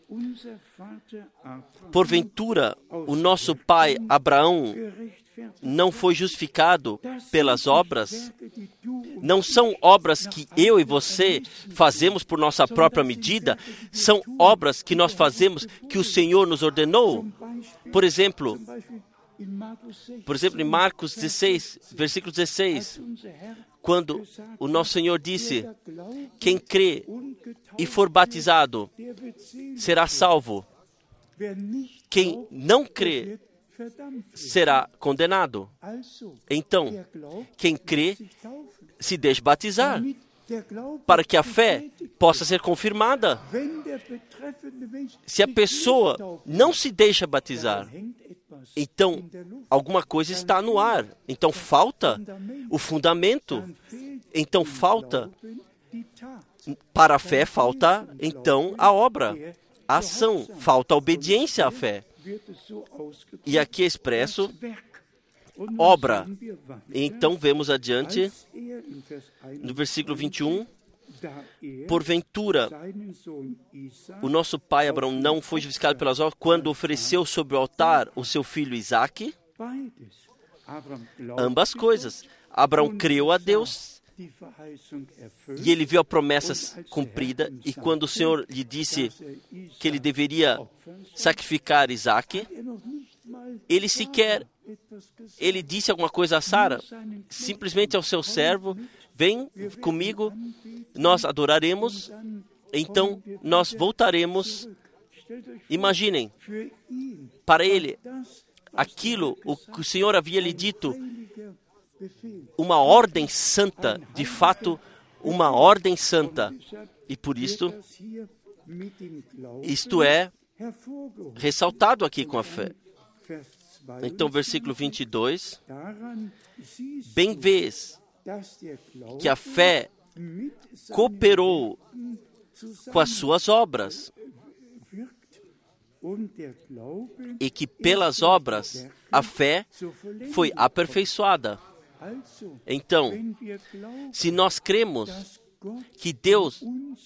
porventura, o nosso pai Abraão não foi justificado pelas obras? Não são obras que eu e você fazemos por nossa própria medida, são obras que nós fazemos que o Senhor nos ordenou. Por exemplo, em Marcos 16, versículo 16, quando o nosso Senhor disse: quem crê e for batizado será salvo. Quem não crê será condenado. Então, quem crê se deixa batizar, para que a fé possa ser confirmada. Se a pessoa não se deixa batizar, então alguma coisa está no ar. Então falta o fundamento. Então falta, para a fé falta então a obra, a ação, falta a obediência à fé. E aqui é expresso obra. Então vemos adiante, no versículo 21, porventura, o nosso pai Abraão não foi justificado pelas obras quando ofereceu sobre o altar o seu filho Isaque? Ambas coisas. Abraão creu a Deus e ele viu a promessa cumprida, e quando o Senhor lhe disse que ele deveria sacrificar Isaque, ele disse alguma coisa a Sara, simplesmente ao seu servo: vem comigo, nós adoraremos, então nós voltaremos. Imaginem, para ele, aquilo o que o Senhor havia lhe dito, uma ordem santa, de fato, uma ordem santa. E por isto, isto é ressaltado aqui com a fé. Então, versículo 22, bem vês que a fé cooperou com as suas obras, e que pelas obras a fé foi aperfeiçoada. Então, se nós cremos que Deus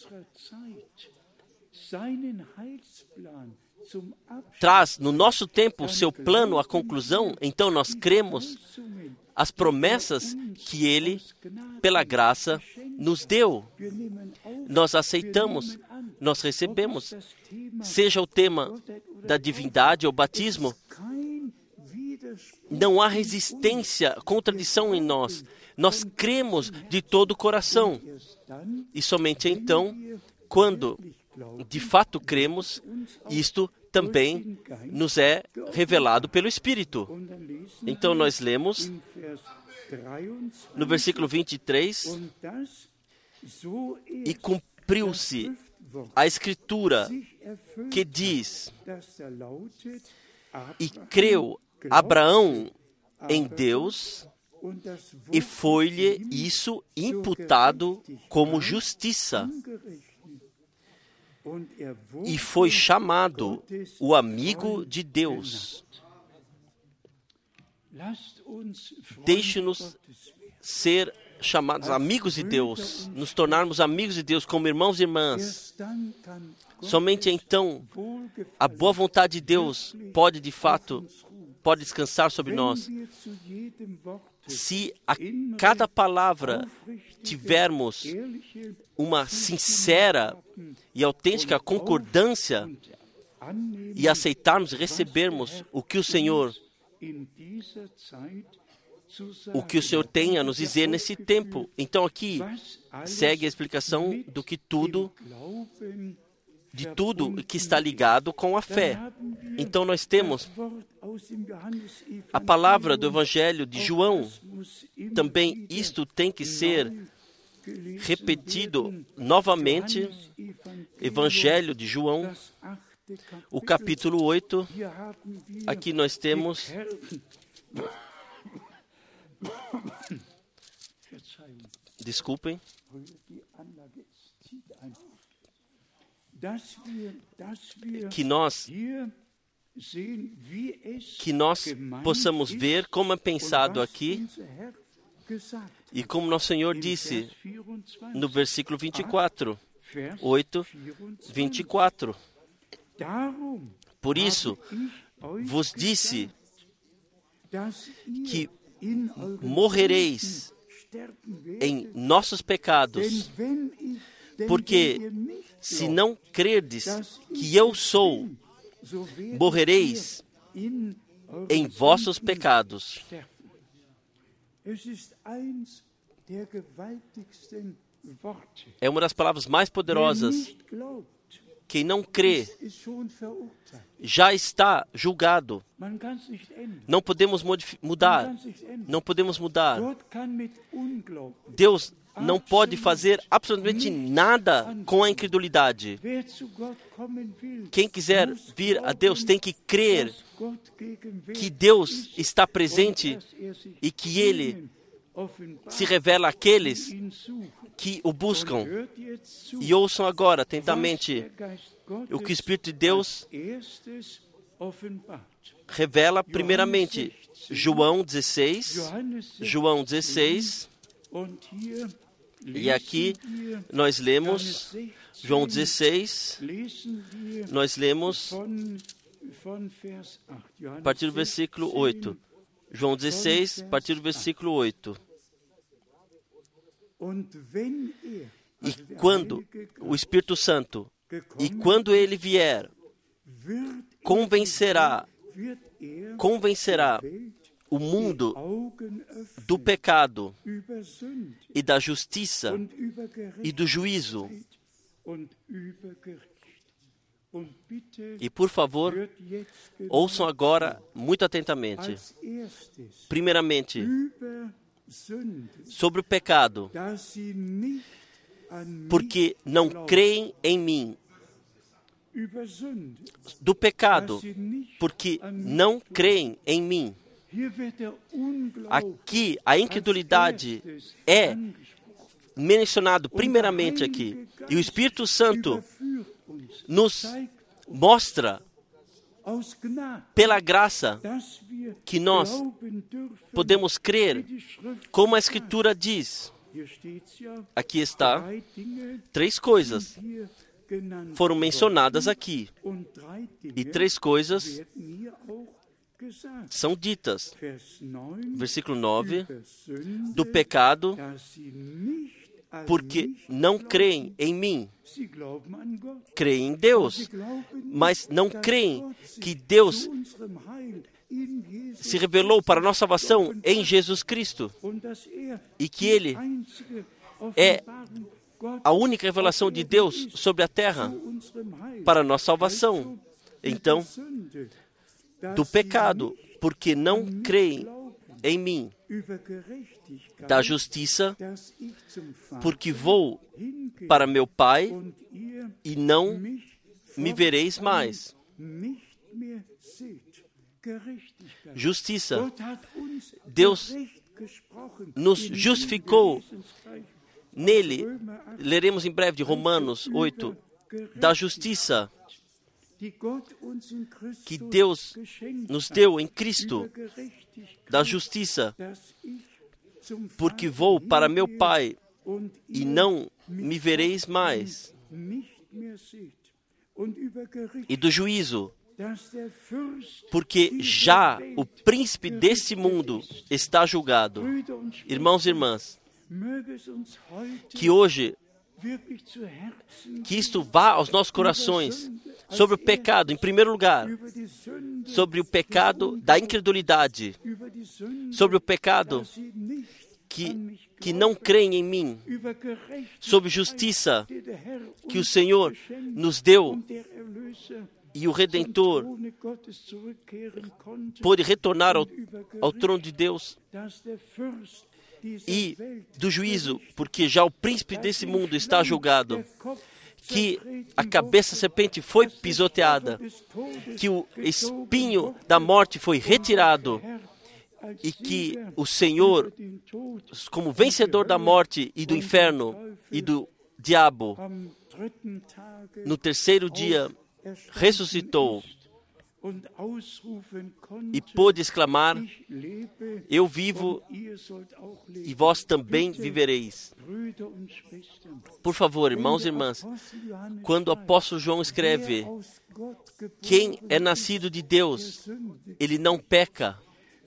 traz no nosso tempo o seu plano à conclusão, então nós cremos as promessas que Ele, pela graça, nos deu. Nós aceitamos, nós recebemos. Seja o tema da divindade ou batismo, não há resistência, contradição em nós. Nós cremos de todo o coração. E somente então, quando de fato cremos, isto também nos é revelado pelo Espírito. Então nós lemos no versículo 23, e cumpriu-se a Escritura que diz: e creu Abraão em Deus, e foi-lhe isso imputado como justiça. E foi chamado o amigo de Deus. Deixe-nos ser chamados amigos de Deus, nos tornarmos amigos de Deus como irmãos e irmãs. Somente então a boa vontade de Deus pode descansar sobre nós. Se a cada palavra tivermos uma sincera e autêntica concordância e aceitarmos e recebermos o que o Senhor tem a nos dizer nesse tempo. Então aqui segue a explicação de tudo que está ligado com a fé. Então nós temos a palavra do Evangelho de João. Também isto tem que ser repetido novamente. Evangelho de João, o capítulo 8. Aqui nós temos desculpem, que nós possamos ver como é pensado aqui e como nosso Senhor disse no versículo 24, 8, 24. Por isso vos disse que morrereis em nossos pecados, porque se não crerdes que eu sou, morrereis em vossos pecados. É uma das palavras mais poderosas. Quem não crê já está julgado. Não podemos mudar. Não podemos mudar. Deus não pode fazer absolutamente nada com a incredulidade. Quem quiser vir a Deus tem que crer que Deus está presente e que Ele se revela àqueles que o buscam. E ouçam agora atentamente o que o Espírito de Deus revela primeiramente. João 16. E aqui nós lemos João 16, nós lemos a partir do versículo 8. João 16, a partir do versículo 8. E quando o Espírito Santo, e quando ele vier, convencerá o mundo do pecado e da justiça e do juízo. E, por favor, ouçam agora muito atentamente. Primeiramente, sobre o pecado, porque não creem em mim. Do pecado, porque não creem em mim. Aqui, a incredulidade é mencionado primeiramente aqui. E o Espírito Santo nos mostra, pela graça, que nós podemos crer, como a Escritura diz. Aqui está, 3 coisas foram mencionadas aqui. E 3 coisas são ditas. Versículo 9, do pecado, porque não creem em mim. Creem em Deus, mas não creem que Deus se revelou para a nossa salvação em Jesus Cristo e que Ele é a única revelação de Deus sobre a terra para a nossa salvação. Então, do pecado, porque não creem em mim. Da justiça, porque vou para meu Pai e não me vereis mais. Justiça. Deus nos justificou nele. Leremos em breve de Romanos 8, da justiça que Deus nos deu em Cristo, da justiça, porque vou para meu Pai e não me vereis mais, e do juízo, porque já o príncipe desse mundo está julgado. Irmãos e irmãs, que hoje, que isto vá aos nossos corações, sobre o pecado, em primeiro lugar, sobre o pecado da incredulidade, sobre o pecado que não creem em mim, sobre justiça que o Senhor nos deu e o Redentor pôde retornar ao trono de Deus, e do juízo, porque já o príncipe desse mundo está julgado, que a cabeça da serpente foi pisoteada, que o espinho da morte foi retirado, e que o Senhor, como vencedor da morte e do inferno e do diabo, no terceiro dia ressuscitou e pôde exclamar: eu vivo e vós também vivereis. Por favor, irmãos e irmãs, quando o apóstolo João escreve: quem é nascido de Deus, ele não peca.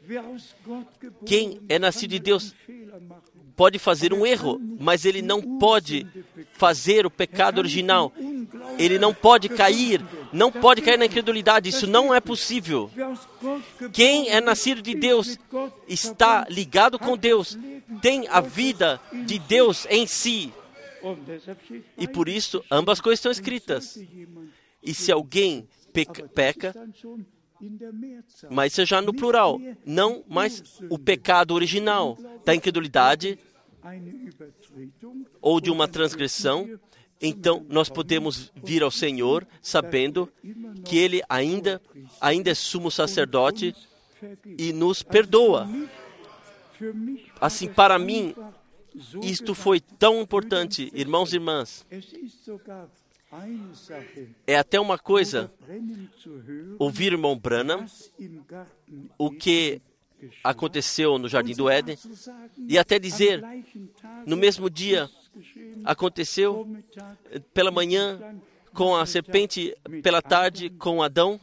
Quem é nascido de Deus pode fazer um erro, mas ele não pode fazer o pecado original. Ele não pode cair na incredulidade. Isso não é possível. Quem é nascido de Deus está ligado com Deus tem a vida de Deus em si. E por isso, ambas coisas estão escritas. E se alguém peca, mas isso já no plural, não mais o pecado original da incredulidade ou de uma transgressão, então nós podemos vir ao Senhor sabendo que Ele ainda é sumo sacerdote e nos perdoa. Assim, para mim, isto foi tão importante, irmãos e irmãs. É até uma coisa ouvir o irmão Branham, o que aconteceu no Jardim do Éden, e até dizer, no mesmo dia, aconteceu pela manhã com a serpente, pela tarde com Adão.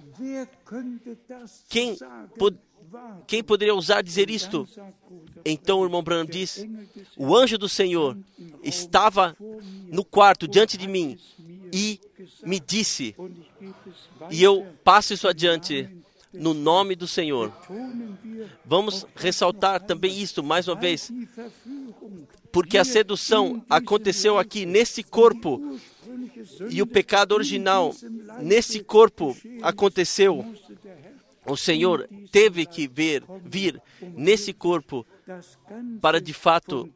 Quem poderia ousar dizer isto? Então o irmão Branham diz, o anjo do Senhor estava no quarto diante de mim e me disse, e eu passo isso adiante no nome do Senhor. Vamos ressaltar também isto mais uma vez, porque a sedução aconteceu aqui nesse corpo e o pecado original nesse corpo aconteceu. O Senhor teve que vir nesse corpo para, de fato,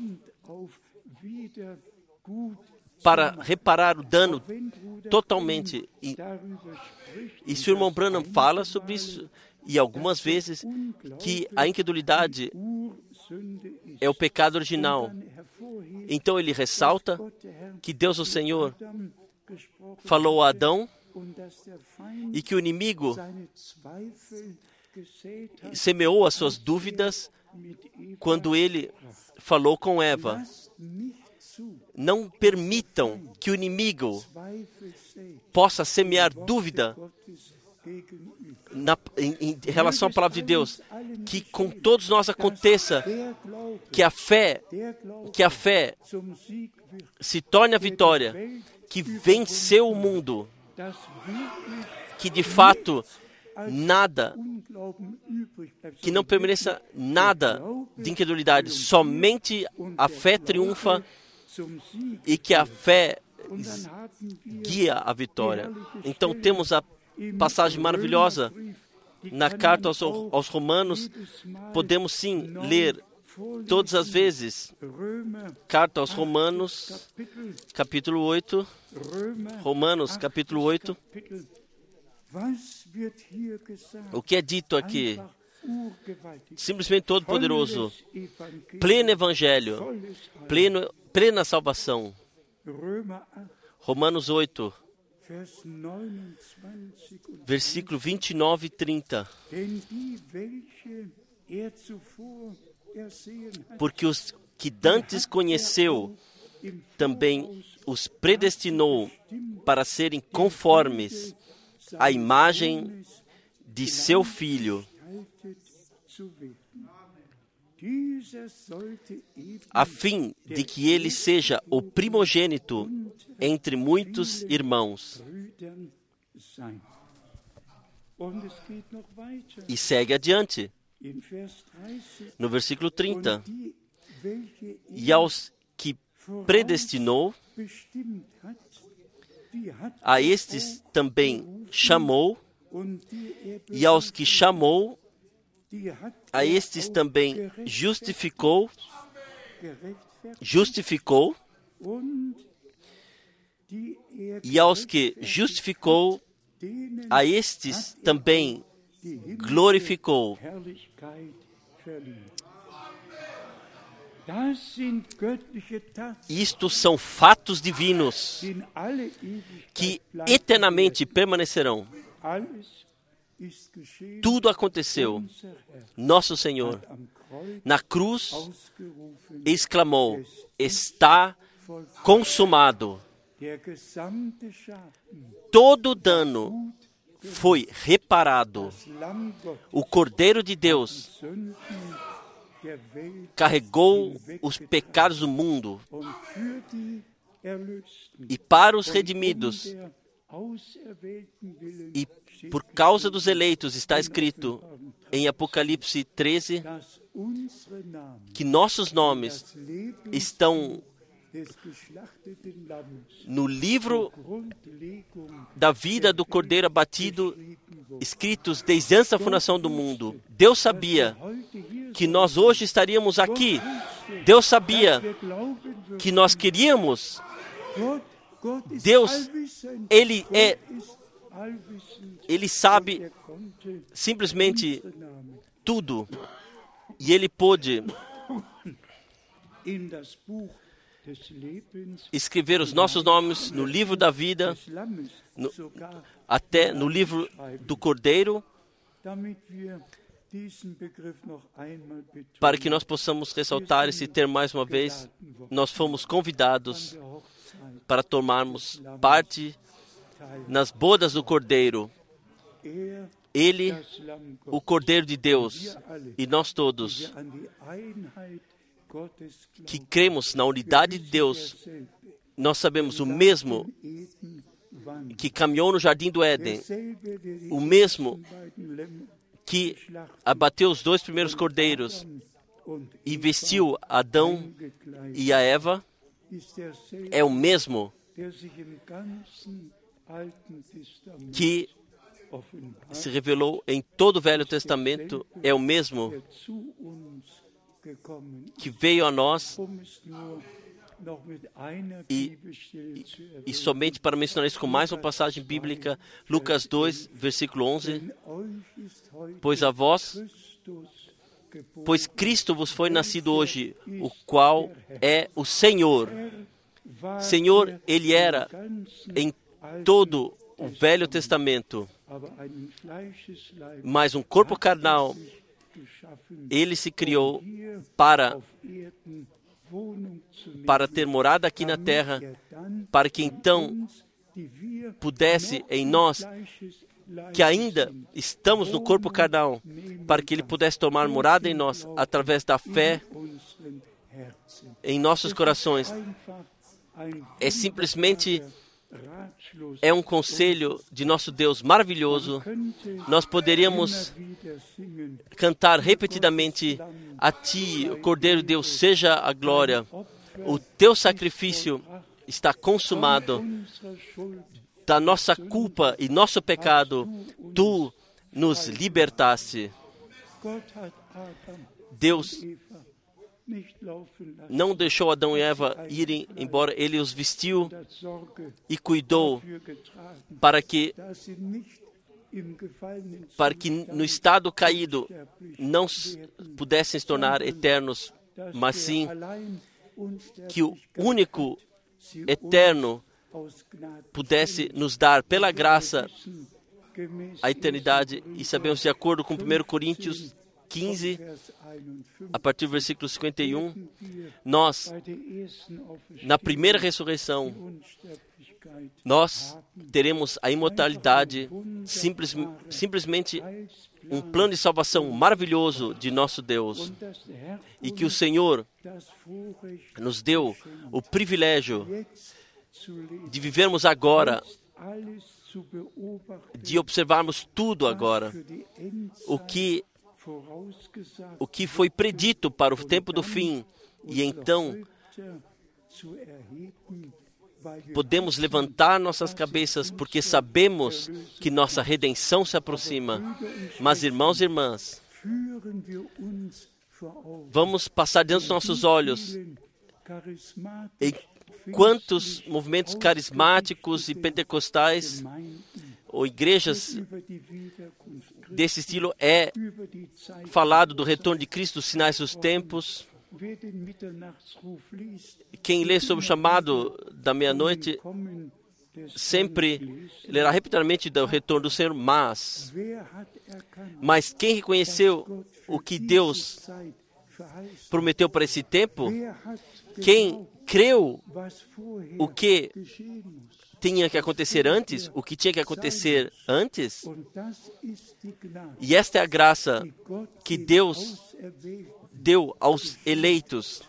para reparar o dano totalmente. E se o irmão Branham fala sobre isso, e algumas vezes, que a incredulidade é o pecado original. Então ele ressalta que Deus, o Senhor, falou a Adão, e que o inimigo semeou as suas dúvidas quando ele falou com Eva. Não permitam que o inimigo possa semear dúvida em relação à palavra de Deus. Que com todos nós aconteça que a fé se torne a vitória, que venceu o mundo, que de fato que não permaneça nada de incredulidade, somente a fé triunfa e que a fé guia a vitória. Então temos a passagem maravilhosa na carta aos Romanos, podemos sim ler todas as vezes. Carta aos Romanos, capítulo 8. Romanos, capítulo 8. O que é dito aqui? Simplesmente todo-poderoso, pleno evangelho, plena salvação. Romanos 8, versículo 29 e 30. Porque os que dantes conheceu, também os predestinou para serem conformes à imagem de seu Filho, a fim de que ele seja o primogênito entre muitos irmãos. E segue adiante, no versículo 30. E aos que predestinou, a estes também chamou, e aos que chamou, a estes também justificou, e aos que justificou, a estes também glorificou. Isto são fatos divinos que eternamente permanecerão. Tudo aconteceu. Nosso Senhor, na cruz, exclamou: está consumado. Todo o dano foi reparado. O Cordeiro de Deus carregou os pecados do mundo, e para os redimidos e por causa dos eleitos, está escrito em Apocalipse 13, que nossos nomes estão no livro da vida do Cordeiro abatido, escritos desde antes da fundação do mundo. Deus sabia que nós hoje estaríamos aqui. Deus sabia que nós queríamos. Deus, Ele sabe simplesmente tudo. E Ele pôde escrever os nossos nomes no livro da vida, até no livro do Cordeiro, para que nós possamos ressaltar esse termo mais uma vez. Nós fomos convidados para tomarmos parte nas bodas do Cordeiro. Ele, o Cordeiro de Deus, e nós todos que cremos na unidade de Deus, nós sabemos o mesmo que caminhou no Jardim do Éden, o mesmo que abateu os 2 primeiros cordeiros e vestiu Adão e a Eva, é o mesmo que se revelou em todo o Velho Testamento, é o mesmo que veio a nós, e somente para mencionar isso com mais uma passagem bíblica, Lucas 2, versículo 11, pois Cristo vos foi nascido hoje, o qual é o Senhor. Senhor, Ele era em todo o Velho Testamento, mas um corpo carnal, Ele se criou para ter morada aqui na terra, para que então pudesse em nós, que ainda estamos no corpo carnal, para que Ele pudesse tomar morada em nós, através da fé em nossos corações. É simplesmente um conselho de nosso Deus maravilhoso. Nós poderíamos cantar repetidamente: a Ti, o Cordeiro de Deus, seja a glória. O Teu sacrifício está consumado. Da nossa culpa e nosso pecado, Tu nos libertaste. Deus não deixou Adão e Eva irem embora. Ele os vestiu e cuidou para que no estado caído não pudessem se tornar eternos, mas sim que o único eterno pudesse nos dar pela graça a eternidade. E sabemos, de acordo com 1 Coríntios 15, a partir do versículo 51, nós, na primeira ressurreição, nós teremos a imortalidade, simplesmente um plano de salvação maravilhoso de nosso Deus. E que o Senhor nos deu o privilégio de vivermos agora, de observarmos tudo agora, o que foi predito para o tempo do fim, e então podemos levantar nossas cabeças, porque sabemos que nossa redenção se aproxima. Mas, irmãos e irmãs, vamos passar diante dos nossos olhos em quantos movimentos carismáticos e pentecostais ou igrejas desse estilo é falado do retorno de Cristo, dos sinais dos tempos. Quem lê sobre o chamado da meia-noite sempre lerá repetidamente do retorno do Senhor, mas quem reconheceu o que Deus prometeu para esse tempo? Quem creu o que tinha que acontecer antes, o que tinha que acontecer antes? E esta é a graça que Deus deu aos eleitos,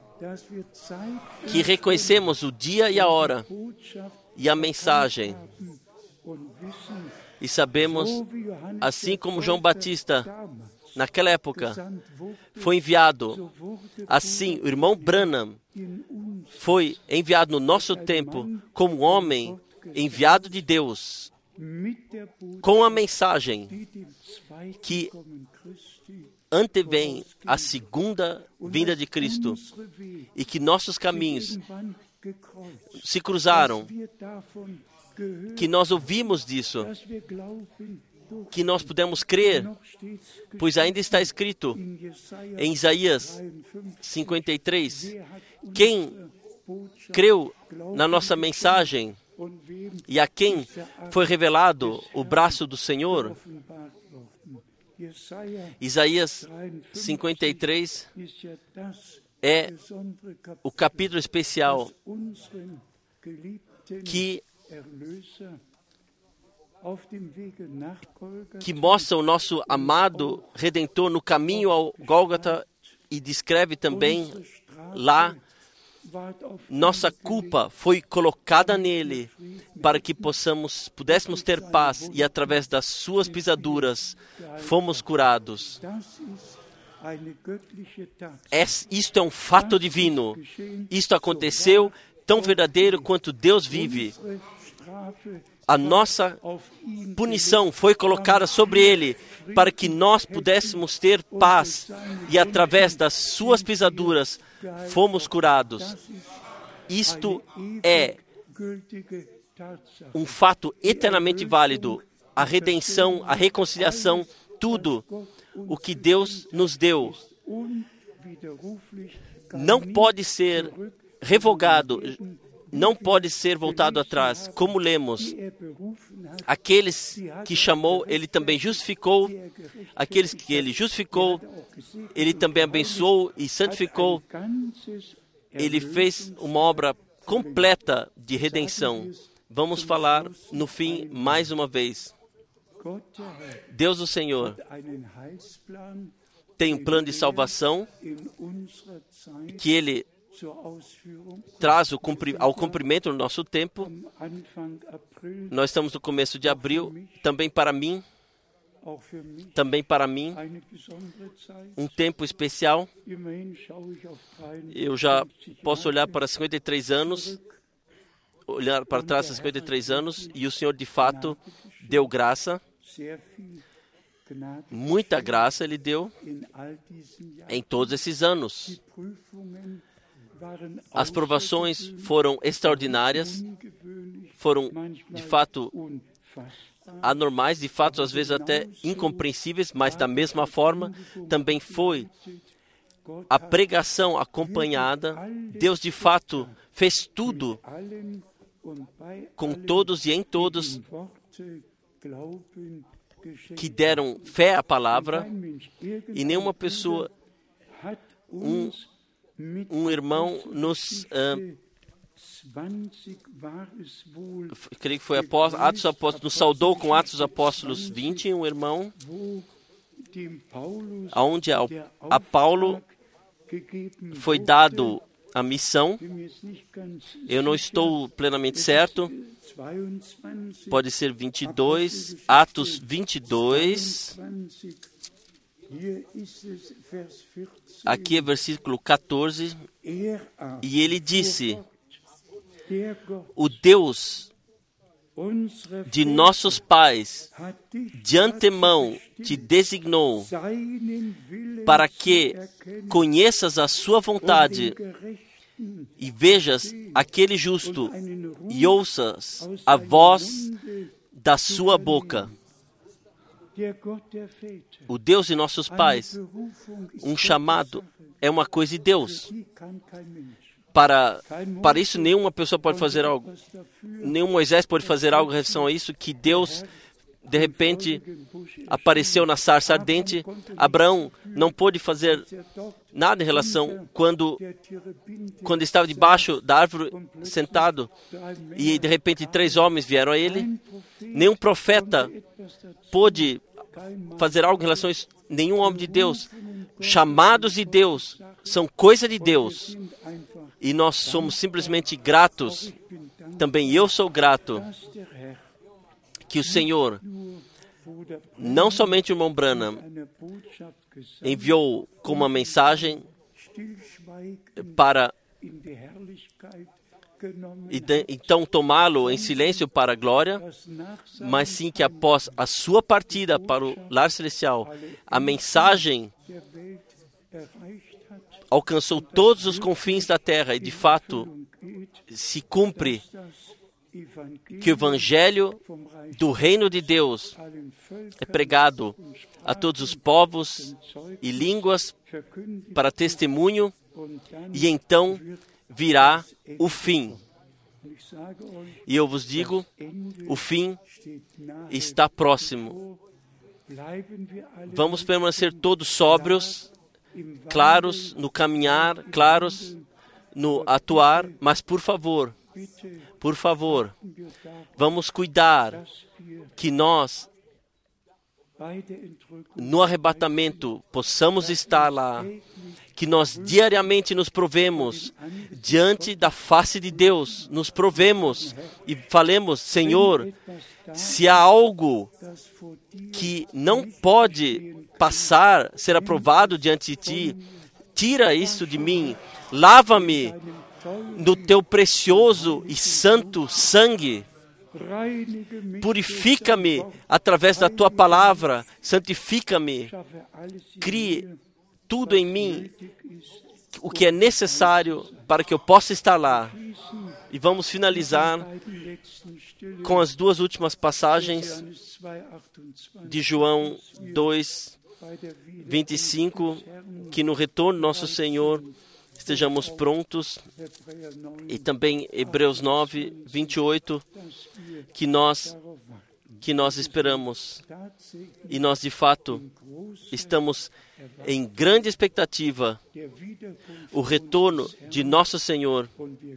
que reconhecemos o dia e a hora e a mensagem, e sabemos, assim como João Batista naquela época, foi enviado. Assim, o irmão Branham foi enviado no nosso tempo como homem enviado de Deus, com a mensagem que antevém a segunda vinda de Cristo e que nossos caminhos se cruzaram, que nós ouvimos disso, que nós pudemos crer, pois ainda está escrito em Isaías 53, quem creu na nossa mensagem e a quem foi revelado o braço do Senhor. Isaías 53 é o capítulo especial que mostra o nosso amado Redentor no caminho ao Gólgota e descreve também lá, nossa culpa foi colocada nele para que pudéssemos ter paz e através das suas pisaduras fomos curados. Isto é um fato divino. Isto aconteceu tão verdadeiro quanto Deus vive. A nossa punição foi colocada sobre ele para que nós pudéssemos ter paz e através das suas pisaduras fomos curados. Isto é um fato eternamente válido. A redenção, a reconciliação, tudo o que Deus nos deu não pode ser revogado, não pode ser voltado atrás. Como lemos, aqueles que chamou, ele também justificou. Aqueles que ele justificou, ele também abençoou e santificou. Ele fez uma obra completa de redenção. Vamos falar no fim mais uma vez. Deus, o Senhor, tem um plano de salvação que Ele traz ao cumprimento no nosso tempo. Nós estamos no começo de abril, também para mim, um tempo especial. Eu já posso olhar para 53 anos, olhar para trás 53 anos, e o Senhor de fato deu graça, muita graça Ele deu em todos esses anos. As provações foram extraordinárias, foram de fato anormais, de fato às vezes até incompreensíveis, mas da mesma forma também foi a pregação acompanhada. Deus de fato fez tudo com todos e em todos que deram fé à palavra, e nenhuma pessoa, um irmão nos, creio que foi Atos Apóstolos, nos saudou com Atos dos Apóstolos 20, um irmão, onde a Paulo foi dado a missão. Eu não estou plenamente certo, pode ser 22, Atos 22, aqui é versículo 14, e ele disse: o Deus de nossos pais de antemão te designou para que conheças a sua vontade e vejas aquele justo e ouças a voz da sua boca. O Deus de nossos pais, um chamado é uma coisa de Deus. Para isso, nenhuma pessoa pode fazer algo. Nenhum Moisés pode fazer algo em relação a isso, que Deus, de repente, apareceu na sarça ardente. Abraão não pôde fazer nada em relação quando estava debaixo da árvore sentado e, de repente, 3 homens vieram a ele. Nenhum profeta pôde fazer algo em relação a isso. Nenhum homem de Deus. Chamados de Deus são coisa de Deus. E nós somos simplesmente gratos. Também eu sou grato que o Senhor Não somente o irmão Branham enviou com uma mensagem para então tomá-lo em silêncio para a glória, mas sim que após a sua partida para o lar celestial, a mensagem alcançou todos os confins da terra e, de fato, se cumpre que o Evangelho do Reino de Deus é pregado a todos os povos e línguas para testemunho, e então virá o fim. E eu vos digo, o fim está próximo. Vamos permanecer todos sóbrios, claros no caminhar, claros no atuar, mas por favor, vamos cuidar que nós, no arrebatamento, possamos estar lá, que nós diariamente nos provemos diante da face de Deus, nos provemos e falemos: Senhor, se há algo que não pode passar, ser aprovado diante de Ti, tira isso de mim, lava-me no Teu precioso e santo sangue, purifica-me através da Tua palavra, santifica-me, crie tudo em mim, o que é necessário para que eu possa estar lá. E vamos finalizar com as duas últimas passagens de João 2, 25, que no retorno do nosso Senhor estejamos prontos, e também Hebreus 9, 28, que nós esperamos. E nós, de fato, estamos em grande expectativa o retorno de nosso Senhor.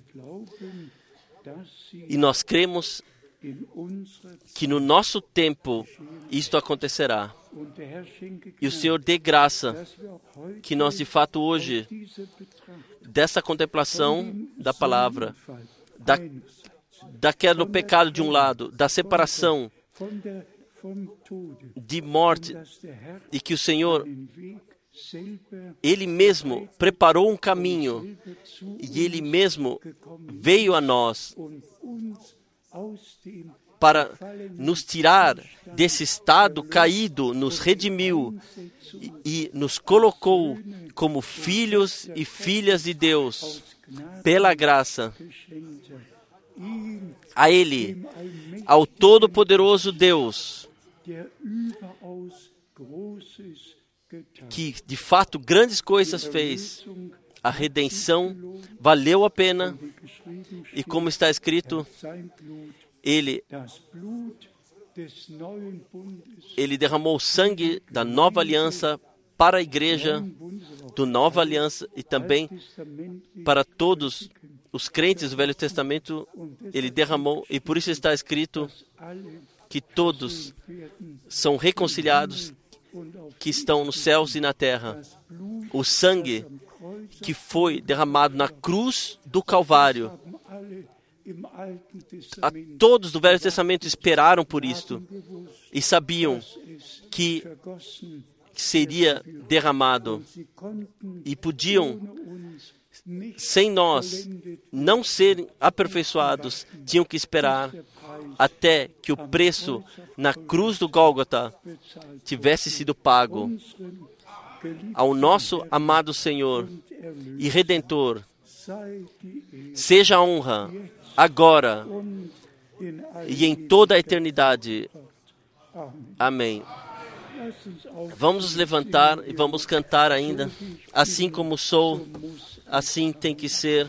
E nós cremos que no nosso tempo isto acontecerá. E o Senhor dê graça que nós, de fato, hoje, dessa contemplação da palavra, da queda do pecado de um lado, da separação, de morte, e que o Senhor, Ele mesmo preparou um caminho, e Ele mesmo veio a nós para nos tirar desse estado caído, nos redimiu e nos colocou como filhos e filhas de Deus, pela graça. A Ele, ao Todo-Poderoso Deus, que de fato grandes coisas fez, a redenção valeu a pena, e como está escrito, Ele derramou o sangue da nova aliança para a igreja do Nova Aliança e também para todos os crentes do Velho Testamento. Ele derramou, e por isso está escrito que todos são reconciliados, que estão nos céus e na terra. O sangue que foi derramado na cruz do Calvário, todos do Velho Testamento esperaram por isto e sabiam que seria derramado, e podiam, sem nós, não serem aperfeiçoados, tinham que esperar até que o preço na cruz do Gólgota tivesse sido pago. Ao nosso amado Senhor e Redentor seja a honra agora e em toda a eternidade. Amém. Vamos nos levantar e vamos cantar ainda. Assim como sou, assim tem que ser.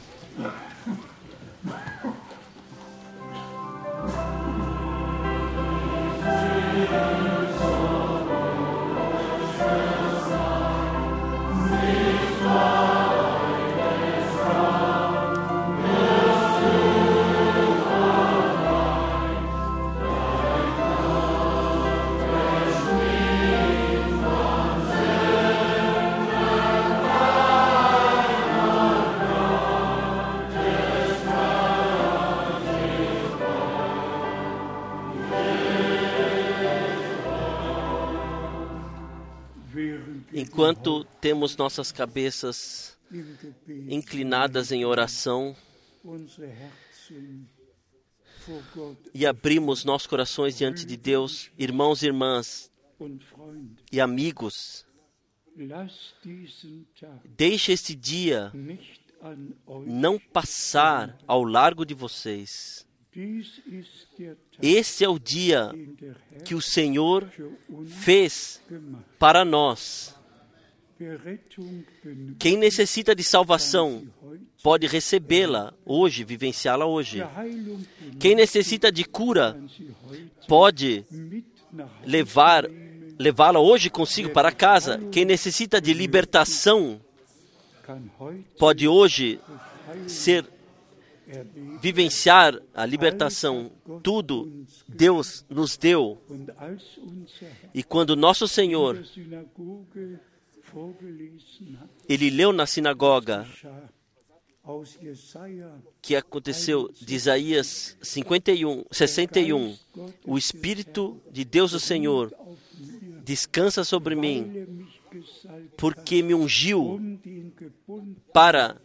Enquanto temos nossas cabeças inclinadas em oração e abrimos nossos corações diante de Deus, irmãos e irmãs e amigos, deixe este dia não passar ao largo de vocês. Esse é o dia que o Senhor fez para nós. Quem necessita de salvação pode recebê-la hoje, vivenciá-la hoje. Quem necessita de cura pode levá-la hoje consigo para casa. Quem necessita de libertação pode hoje vivenciar a libertação. Tudo Deus nos deu. E quando nosso Senhor, Ele leu na sinagoga que aconteceu de Isaías 61, o Espírito de Deus o Senhor descansa sobre mim, porque me ungiu para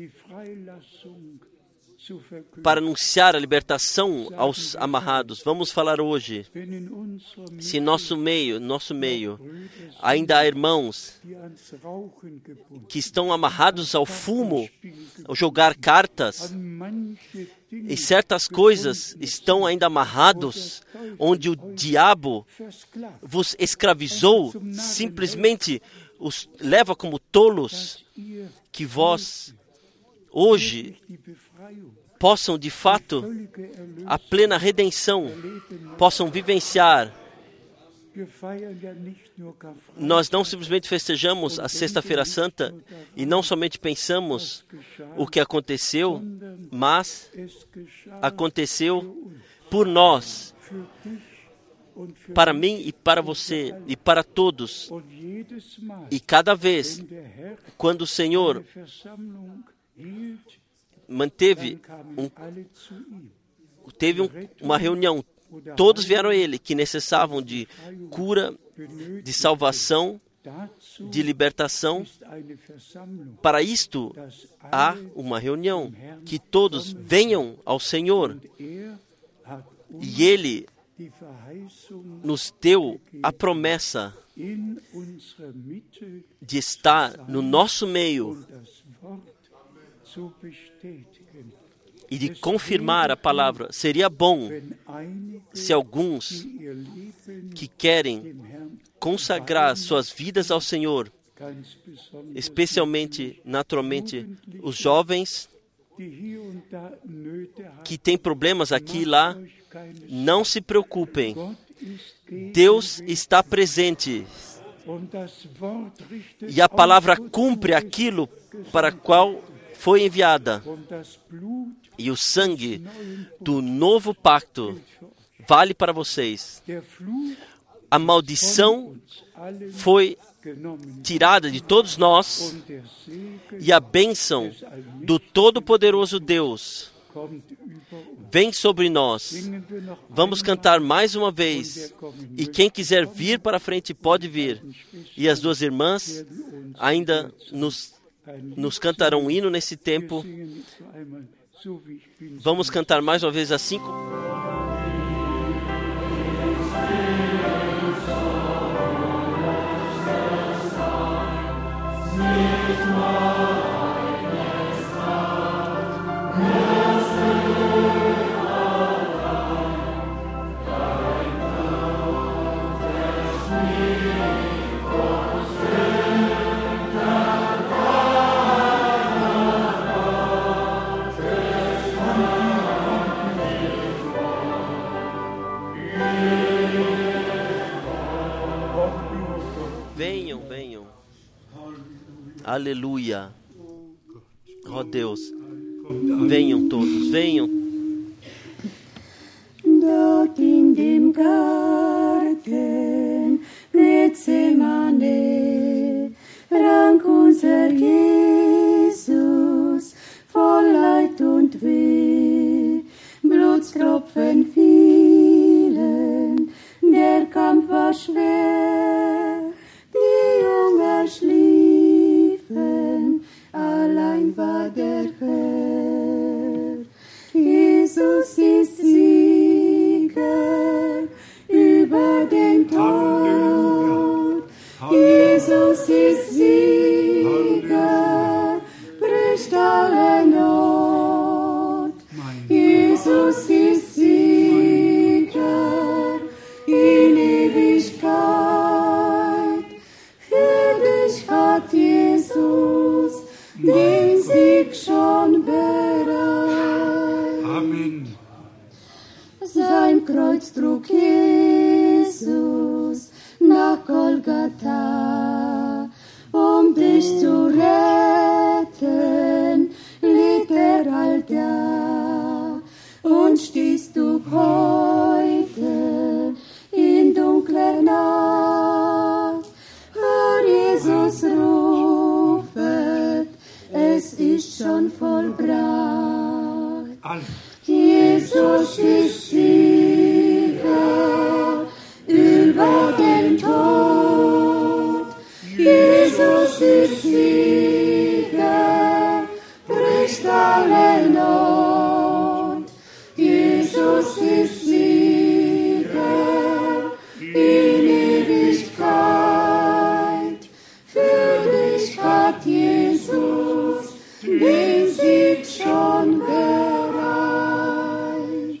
anunciar a libertação aos amarrados. Vamos falar hoje. Se nosso meio, ainda há irmãos que estão amarrados ao fumo, ao jogar cartas, e certas coisas estão ainda amarrados, onde o diabo vos escravizou, simplesmente os leva como tolos, que vós hoje possam de fato a plena redenção, possam vivenciar. Nós não simplesmente festejamos a Sexta-feira Santa e não somente pensamos o que aconteceu, mas aconteceu por nós, para mim e para você e para todos. E cada vez, quando o Senhor teve uma reunião, todos vieram a Ele, que necessitavam de cura, de salvação, de libertação. Para isto, há uma reunião, que todos venham ao Senhor. E Ele nos deu a promessa de estar no nosso meio e de confirmar a palavra. Seria bom se alguns que querem consagrar suas vidas ao Senhor, especialmente, naturalmente, os jovens que têm problemas aqui e lá, não se preocupem. Deus está presente. E a palavra cumpre aquilo para qual foi enviada. E o sangue do novo pacto vale para vocês. A maldição foi tirada de todos nós e a bênção do Todo-Poderoso Deus vem sobre nós. Vamos cantar mais uma vez. E quem quiser vir para frente pode vir. E as duas irmãs ainda nos cantarão um hino nesse tempo. Vamos cantar mais uma vez assim. Aleluia. Oh Deus. Venham todos, venham.
Dort in dem Garten Gethsemane rank unser Jesus voll Leid und Weh. Blutstropfen fielen, der Kampf war schwer. Die Jünger schliefen, allein war der Herr. Jesus ist Sieger über den Tod. Jesus ist Sieger, bricht alle Not. Jesus ist Sieger in Ewigkeit. Für dich hat Jesus den Sieg schon bereit.
Amen.
Sein Kreuz trug Jesus nach Golgatha, um dich zu retten, litt er all da. Und stehst du heute in dunkler Nacht, hör Jesus rufet, es ist schon vollbracht. Jesus ist Sieger über den Tod. Jesus ist Sieger, bricht alle Not. Jesus ist Sieger in Ewigkeit. Für dich hat Jesus den Sieg schon bereit.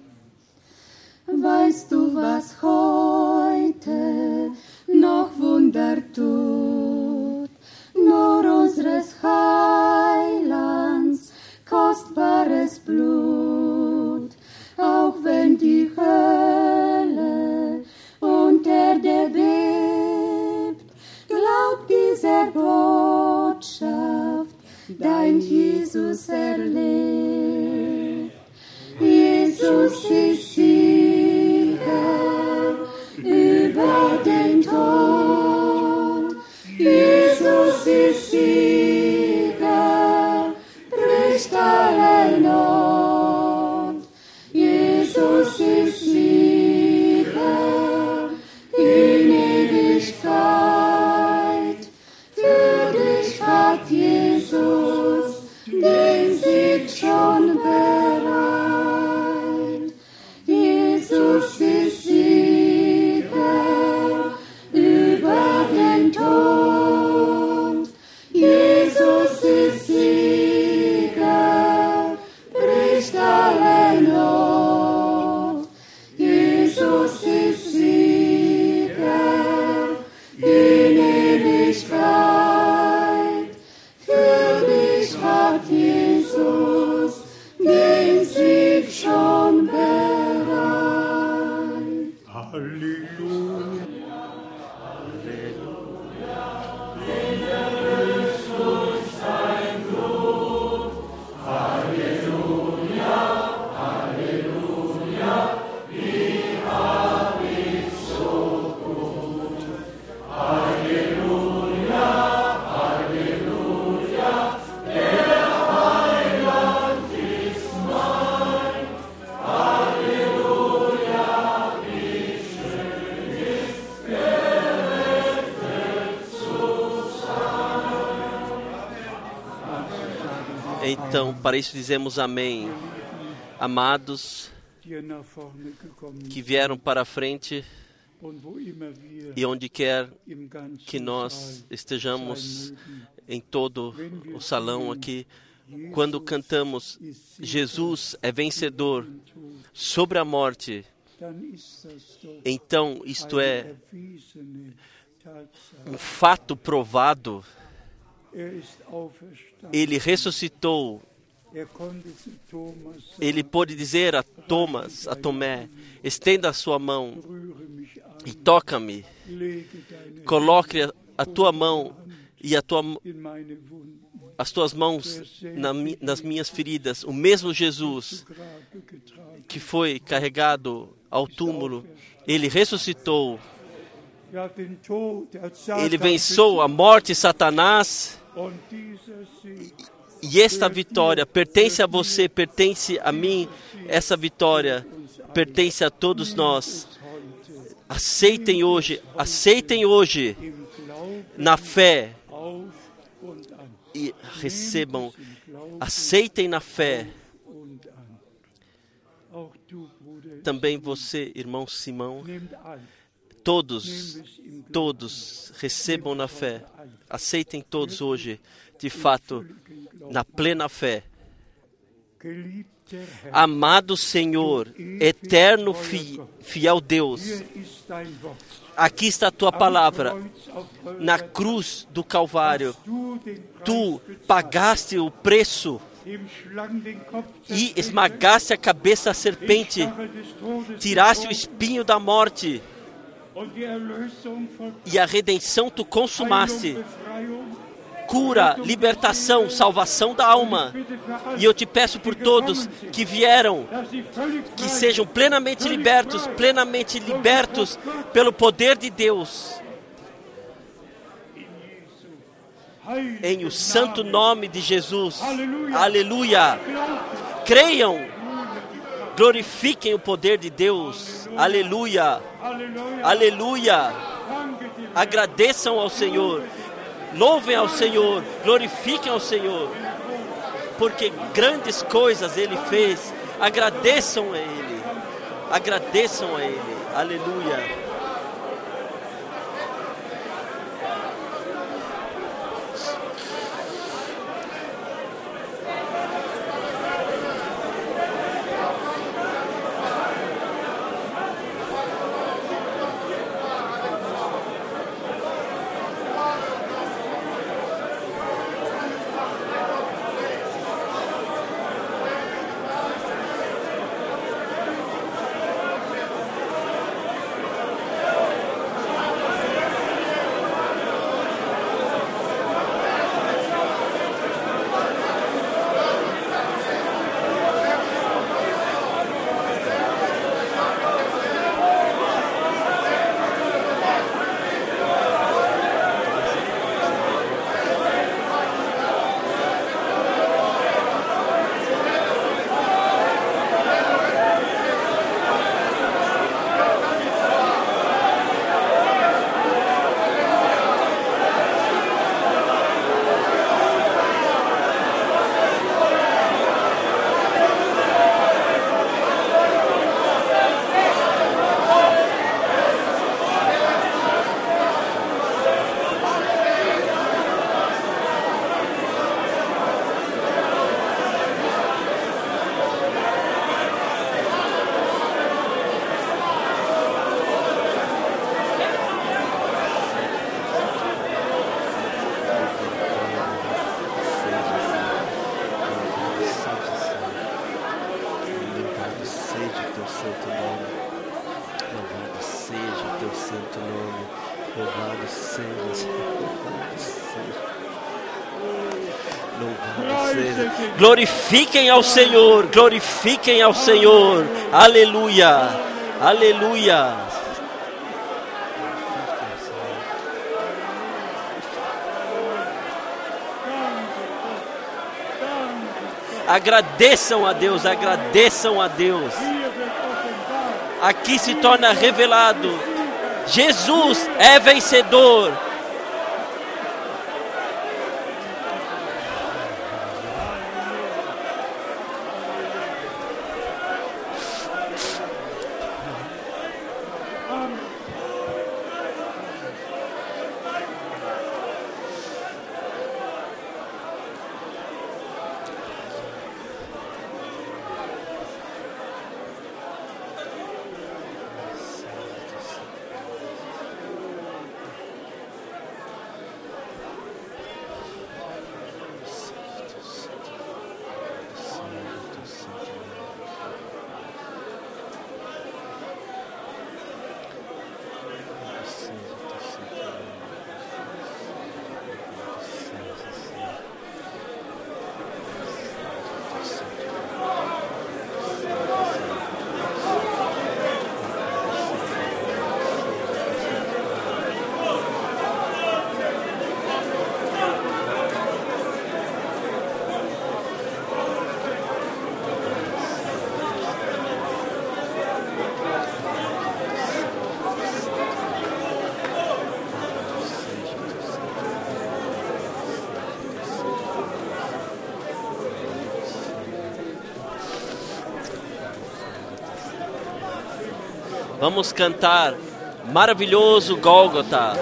Weißt du, was heute noch Wunder tut? Nur unseres Heilands kostbares Blut. Auch wenn die Hölle und Erde bebt, glaub dieser Botschaft, dein Jesus erlebt. Jesus ist Sieger über den Tod. Jesus ist Sieger, bricht alle Not. Jesus ist Sieger in Ewigkeit. Für dich hat Jesus den Sieg schon bereit. Jesus ist Sieger über den Tod. Jesus ist Sieger, bricht alle Not. Jesus ist Sieger in Ewigkeit. Für dich hat Jesus den Sieg schon bereit.
Halleluja.
Então, para isso dizemos amém. Amados que vieram para a frente e onde quer que nós estejamos em todo o salão aqui, quando cantamos Jesus é vencedor sobre a morte, então isto é um fato provado. Ele ressuscitou. Ele pôde dizer a Thomas, a Tomé, estenda a sua mão e toca-me. Coloque a tua mão e as tuas mãos nas minhas feridas. O mesmo Jesus que foi carregado ao túmulo, ele ressuscitou. Ele venceu a morte e Satanás. E esta vitória pertence a você, pertence a mim. Essa vitória pertence a todos nós. Aceitem hoje
im Glauben
na fé
auf und an.
e recebam. Aceitem na fé.
Und an. Auch du, Bruder,
Também você, irmão Simão,
nehmt an.
todos recebam na fé. Aceitem todos hoje, de fato, na plena fé.
Geliebter Herr,
Amado Senhor, eterno fiel Deus,
hier ist dein Wort.
aqui está a tua palavra.
Kreuz auf Golgatha,
Na cruz do Calvário,
du den Preis
tu
bezahlt,
pagaste o preço
dem Schlangen den Kopf
e
zertreten,
esmagaste a cabeça da
den
serpente,
Stachel des Todes
tiraste o
gebrochen
espinho da morte
und die Erlösung vollbracht.
e a redenção tu consumaste.
Heilung, Befreiung.
Cura, libertação, salvação da alma.
Bitte für alle,
E eu te peço por todos que vieram,
dass sie völlig
que
frei
sejam plenamente libertos pelo poder de Deus,
heiligen
em o santo
Namen.
nome de Jesus.
Aleluia.
Aleluia.
Glaubt,
Creiam, glorifiquem o poder de Deus. Aleluia.
Halleluja.
Aleluia.
Danke dir.
Agradeçam ao Senhor, louvem ao Senhor, glorifiquem ao Senhor, porque grandes coisas Ele fez. Agradeçam a Ele, agradeçam a Ele. Aleluia. Glorifiquem ao Senhor, glorifiquem ao Senhor. Aleluia, aleluia. Agradeçam a Deus, agradeçam a Deus. Aqui se torna revelado: Jesus é vencedor. Vamos cantar Maravilhoso Gólgota.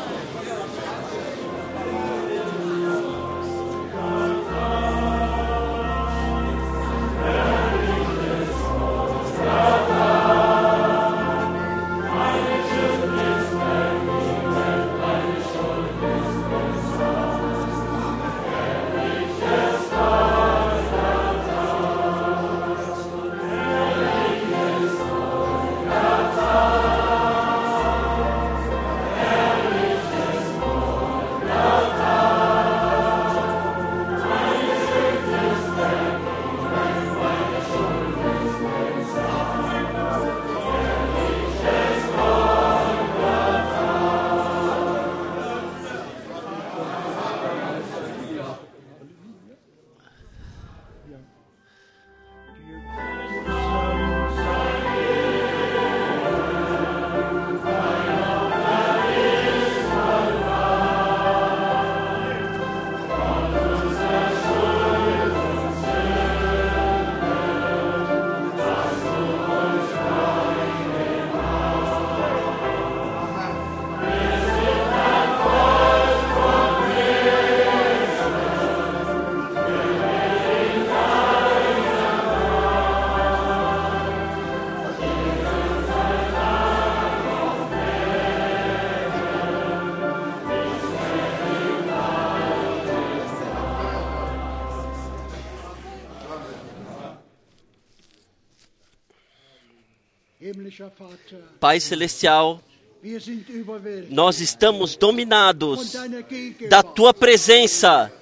Pai Celestial, nós estamos dominados da Tua presença,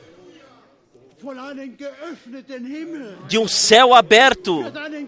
de um céu aberto,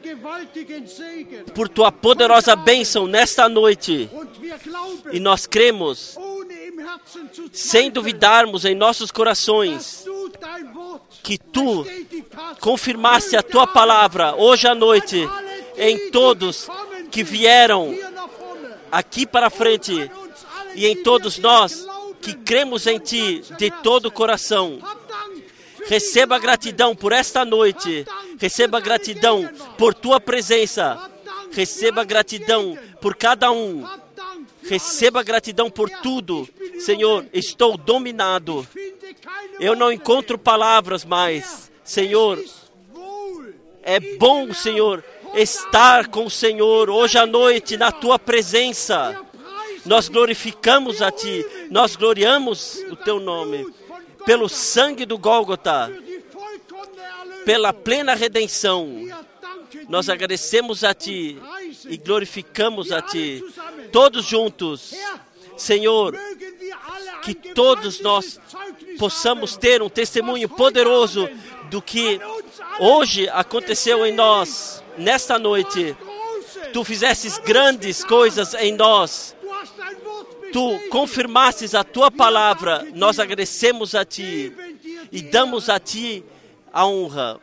por Tua poderosa bênção nesta noite. E nós cremos, sem duvidarmos em nossos corações, que Tu confirmaste a Tua palavra hoje à noite em todos que vieram aqui para frente e em todos nós que cremos em Ti de todo o coração. Receba gratidão por esta noite, receba gratidão por Tua presença, receba gratidão por cada um, receba gratidão por tudo. Senhor, estou dominado, eu não encontro palavras mais. Senhor, é bom, Senhor, estar com o Senhor hoje à noite na Tua presença. Nós glorificamos a Ti, nós gloriamos o Teu nome, pelo sangue do Gólgota, pela plena redenção. Nós agradecemos a Ti e glorificamos a Ti, todos juntos. Senhor, que todos nós possamos ter um testemunho poderoso do que hoje aconteceu em nós. Nesta noite, Tu fizestes grandes coisas em nós. Tu confirmastes a Tua palavra. Nós agradecemos a Ti e damos a Ti a honra.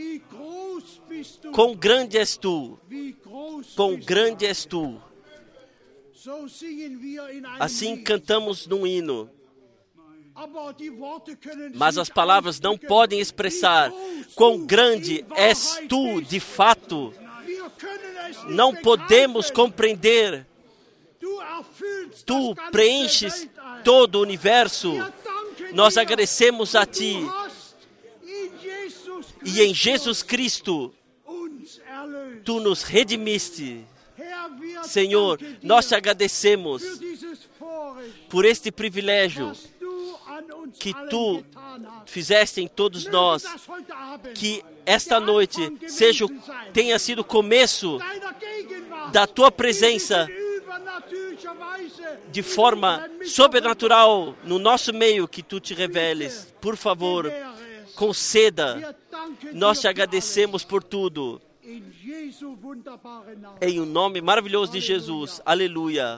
Quão grande és Tu! Quão grande és Tu! Assim cantamos num hino. Mas as palavras não podem expressar quão grande és Tu de fato. Não podemos compreender. Tu preenches todo o universo. Nós agradecemos a Ti. E em Jesus Cristo, Tu nos redimiste. Senhor, nós Te agradecemos por este privilégio que Tu fizeste em todos nós, que esta noite tenha sido o começo da Tua presença de forma sobrenatural no nosso meio, que Tu Te reveles. Por favor, conceda. Nós Te agradecemos por tudo. Em o nome maravilhoso de Jesus. Aleluia.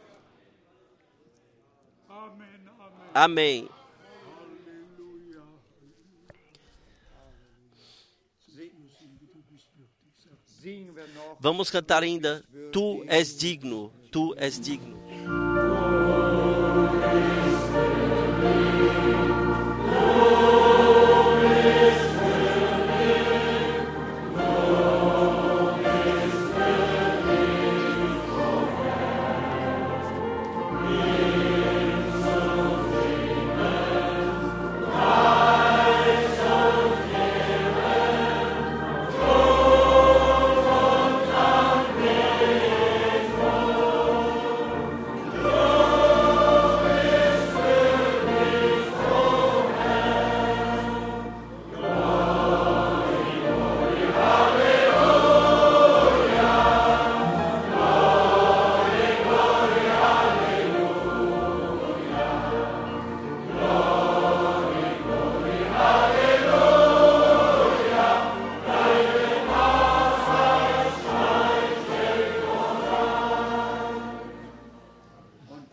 Amém. Vamos cantar ainda. Tu és digno, Tu és digno.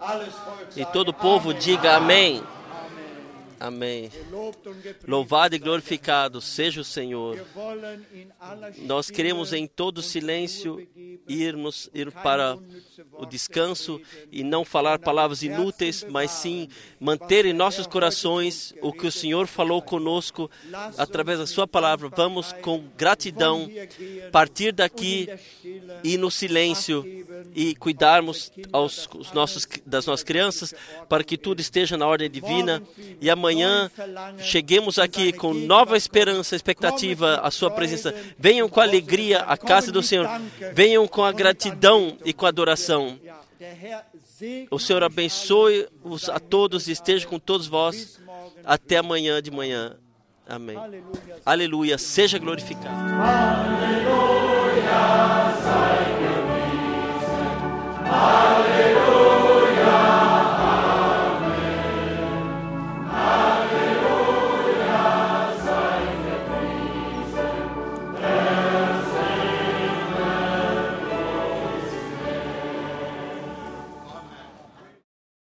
E todo o povo diga amém. Amém. Louvado e glorificado seja o Senhor. Nós queremos em todo silêncio ir para o descanso e não falar palavras inúteis, mas sim manter em nossos corações o que o Senhor falou conosco através da sua palavra. Vamos com gratidão partir daqui e no silêncio e cuidarmos das nossas crianças para que tudo esteja na ordem divina. E amanhã cheguemos aqui com nova esperança, expectativa, a sua presença. Venham com alegria à casa do Senhor. Venham com a gratidão e com a adoração. O Senhor abençoe-os a todos e esteja com todos vós até amanhã de manhã. Amém. Aleluia. Seja glorificado. Aleluia. Sei gepriesen.